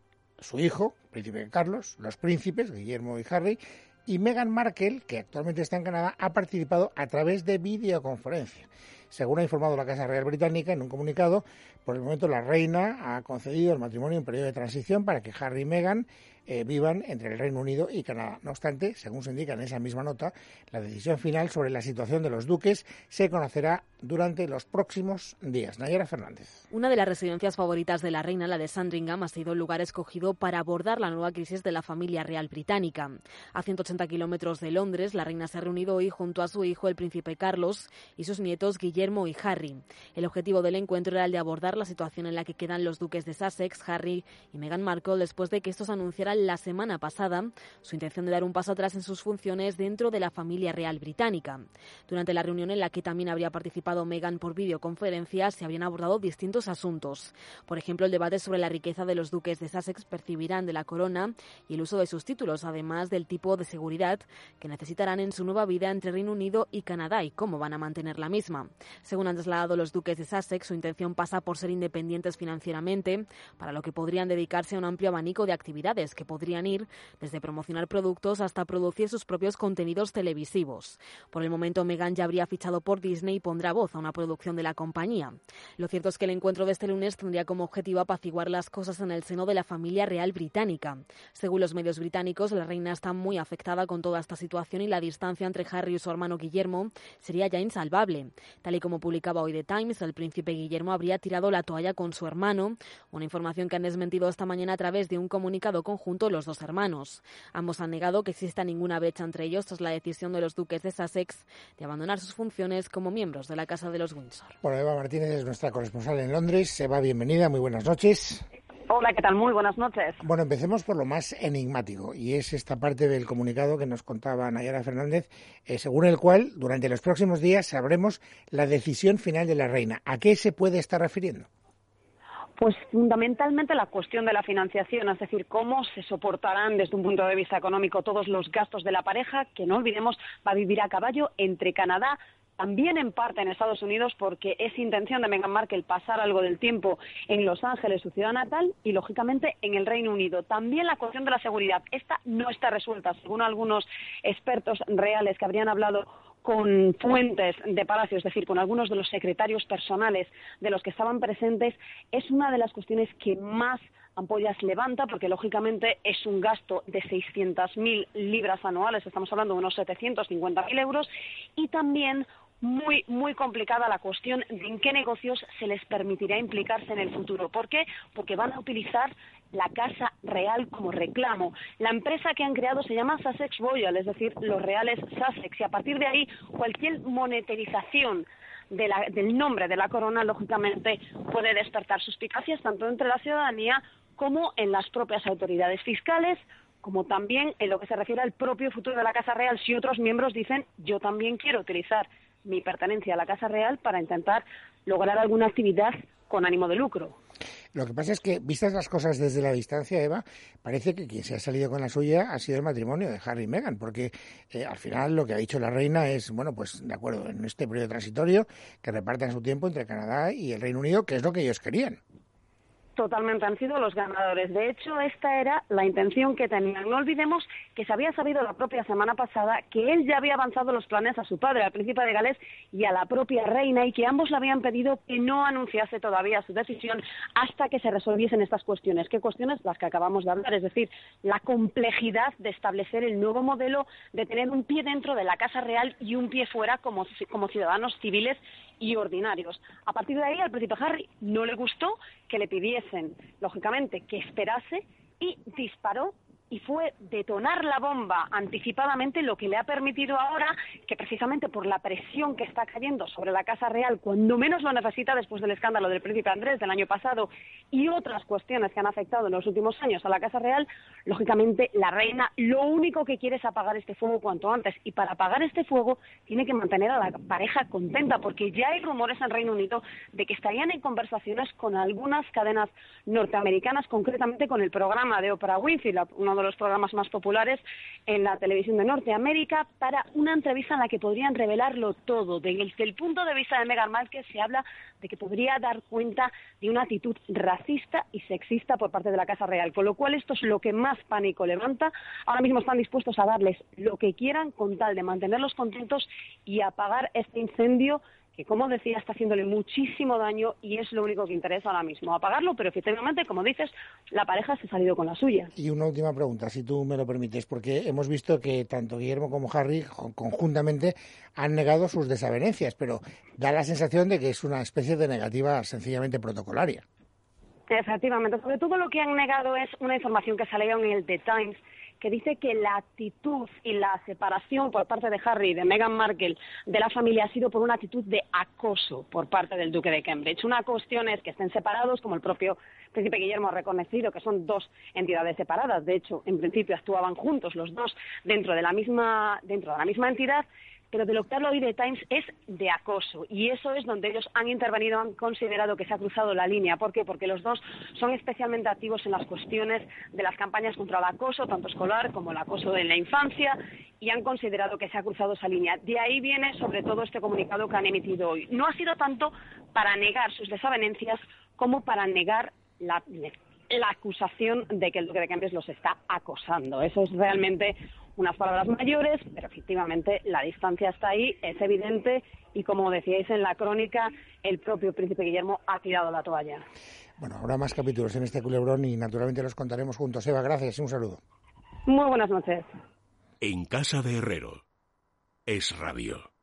su hijo, príncipe Carlos, los príncipes, Guillermo y Harry, y Meghan Markle, que actualmente está en Canadá, ha participado a través de videoconferencia. Según ha informado la Casa Real Británica en un comunicado, por el momento la reina ha concedido el matrimonio en periodo de transición para que Harry y Meghan vivan entre el Reino Unido y Canadá. No obstante, según se indica en esa misma nota, la decisión final sobre la situación de los duques se conocerá durante los próximos días. Nayara Fernández. Una de las residencias favoritas de la reina, la de Sandringham, ha sido el lugar escogido para abordar la nueva crisis de la familia real británica. A 180 kilómetros de Londres, la reina se ha reunido hoy junto a su hijo, el príncipe Carlos, y sus nietos Guillermo y Harry. El objetivo del encuentro era el de abordar la situación en la que quedan los duques de Sussex, Harry y Meghan Markle, después de que estos anunciaran la semana pasada su intención de dar un paso atrás en sus funciones dentro de la familia real británica. Durante la reunión, en la que también habría participado Meghan por videoconferencia, se habrían abordado distintos asuntos. Por ejemplo, el debate sobre la riqueza de los duques de Sussex percibirán de la corona y el uso de sus títulos, además del tipo de seguridad que necesitarán en su nueva vida entre Reino Unido y Canadá y cómo van a mantener la misma. Según han trasladado los duques de Sussex, su intención pasa por ser independientes financieramente, para lo que podrían dedicarse a un amplio abanico de actividades que podrían ir desde promocionar productos hasta producir sus propios contenidos televisivos. Por el momento, Meghan ya habría fichado por Disney y pondrá voz a una producción de la compañía. Lo cierto es que el encuentro de este lunes tendría como objetivo apaciguar las cosas en el seno de la familia real británica. Según los medios británicos, la reina está muy afectada con toda esta situación y la distancia entre Harry y su hermano Guillermo sería ya insalvable. Tal y como publicaba hoy The Times, el príncipe Guillermo habría tirado la toalla con su hermano, una información que han desmentido esta mañana a través de un comunicado conjunto los dos hermanos. Ambos han negado que exista ninguna brecha entre ellos tras la decisión de los duques de Sussex de abandonar sus funciones como miembros de la Casa de los Windsor. Bueno, Eva Martínez es nuestra corresponsal en Londres. Eva, bienvenida, muy buenas noches. Hola, ¿qué tal? Muy buenas noches. Bueno, empecemos por lo más enigmático, y es esta parte del comunicado que nos contaba Nayara Fernández, según el cual, durante los próximos días, sabremos la decisión final de la reina. ¿A qué se puede estar refiriendo? Pues fundamentalmente la cuestión de la financiación, es decir, cómo se soportarán desde un punto de vista económico todos los gastos de la pareja, que no olvidemos va a vivir a caballo entre Canadá, también en parte en Estados Unidos, porque es intención de Meghan Markle pasar algo del tiempo en Los Ángeles, su ciudad natal, y lógicamente en el Reino Unido. También la cuestión de la seguridad. Esta no está resuelta, según algunos expertos reales que habrían hablado con fuentes de Palacio, es decir, con algunos de los secretarios personales de los que estaban presentes. Es una de las cuestiones que más ampollas levanta, porque lógicamente es un gasto de 600.000 libras anuales, estamos hablando de unos 750.000 euros, y también muy complicada la cuestión de en qué negocios se les permitirá implicarse en el futuro. ¿Por qué? Porque van a utilizar la Casa Real como reclamo. La empresa que han creado se llama Sussex Royal, es decir, los reales Sussex, y a partir de ahí cualquier monetarización del nombre de la corona, lógicamente, puede despertar suspicacias tanto entre la ciudadanía como en las propias autoridades fiscales, como también en lo que se refiere al propio futuro de la Casa Real. Si otros miembros dicen, yo también quiero utilizar mi pertenencia a la Casa Real para intentar lograr alguna actividad con ánimo de lucro. Lo que pasa es que, vistas las cosas desde la distancia, Eva, parece que quien se ha salido con la suya ha sido el matrimonio de Harry y Meghan, porque al final lo que ha dicho la reina es, bueno, pues de acuerdo, en este periodo transitorio, que repartan su tiempo entre Canadá y el Reino Unido, que es lo que ellos querían. Totalmente, han sido los ganadores. De hecho, esta era la intención que tenían. No olvidemos que se había sabido la propia semana pasada que él ya había avanzado los planes a su padre, al príncipe de Gales, y a la propia reina, y que ambos le habían pedido que no anunciase todavía su decisión hasta que se resolviesen estas cuestiones. ¿Qué cuestiones? Las que acabamos de hablar, es decir, la complejidad de establecer el nuevo modelo de tener un pie dentro de la Casa Real y un pie fuera como ciudadanos civiles y ordinarios. A partir de ahí, al príncipe Harry no le gustó que le pidiesen, lógicamente, que esperase, y disparó, y fue detonar la bomba anticipadamente lo que le ha permitido ahora que, precisamente por la presión que está cayendo sobre la Casa Real, cuando menos lo necesita después del escándalo del príncipe Andrés del año pasado y otras cuestiones que han afectado en los últimos años a la Casa Real, lógicamente la reina lo único que quiere es apagar este fuego cuanto antes, y para apagar este fuego tiene que mantener a la pareja contenta, porque ya hay rumores en Reino Unido de que estarían en conversaciones con algunas cadenas norteamericanas, concretamente con el programa de Oprah Winfrey, uno de los programas más populares en la televisión de Norteamérica, para una entrevista en la que podrían revelarlo todo. Desde el punto de vista de Meghan Markle se habla de que podría dar cuenta de una actitud racista y sexista por parte de la Casa Real, con lo cual esto es lo que más pánico levanta. Ahora mismo están dispuestos a darles lo que quieran con tal de mantenerlos contentos y apagar este incendio que, como decía, está haciéndole muchísimo daño, y es lo único que interesa ahora mismo, apagarlo, pero efectivamente, como dices, la pareja se ha salido con la suya. Y una última pregunta, si tú me lo permites, porque hemos visto que tanto Guillermo como Harry conjuntamente han negado sus desavenencias, pero da la sensación de que es una especie de negativa sencillamente protocolaria. Efectivamente, sobre todo lo que han negado es una información que salió en el The Times, que dice que la actitud y la separación por parte de Harry y de Meghan Markle de la familia ha sido por una actitud de acoso por parte del duque de Cambridge. Una cuestión es que estén separados, como el propio príncipe Guillermo ha reconocido, que son dos entidades separadas. De hecho, en principio actuaban juntos los dos dentro de la misma entidad, pero de lo que habla hoy The Times es de acoso, y eso es donde ellos han intervenido, han considerado que se ha cruzado la línea. ¿Por qué? Porque los dos son especialmente activos en las cuestiones de las campañas contra el acoso, tanto escolar como el acoso en la infancia, y han considerado que se ha cruzado esa línea. De ahí viene sobre todo este comunicado que han emitido hoy. No ha sido tanto para negar sus desavenencias como para negar la acusación de que el duque de Cambridge los está acosando. Eso es realmente unas palabras mayores, pero efectivamente la distancia está ahí, es evidente, y como decíais en la crónica, el propio príncipe Guillermo ha tirado la toalla. Bueno, habrá más capítulos en este culebrón y naturalmente los contaremos juntos. Eva, gracias y un saludo. Muy buenas noches. En casa de Herrero, Es Radio.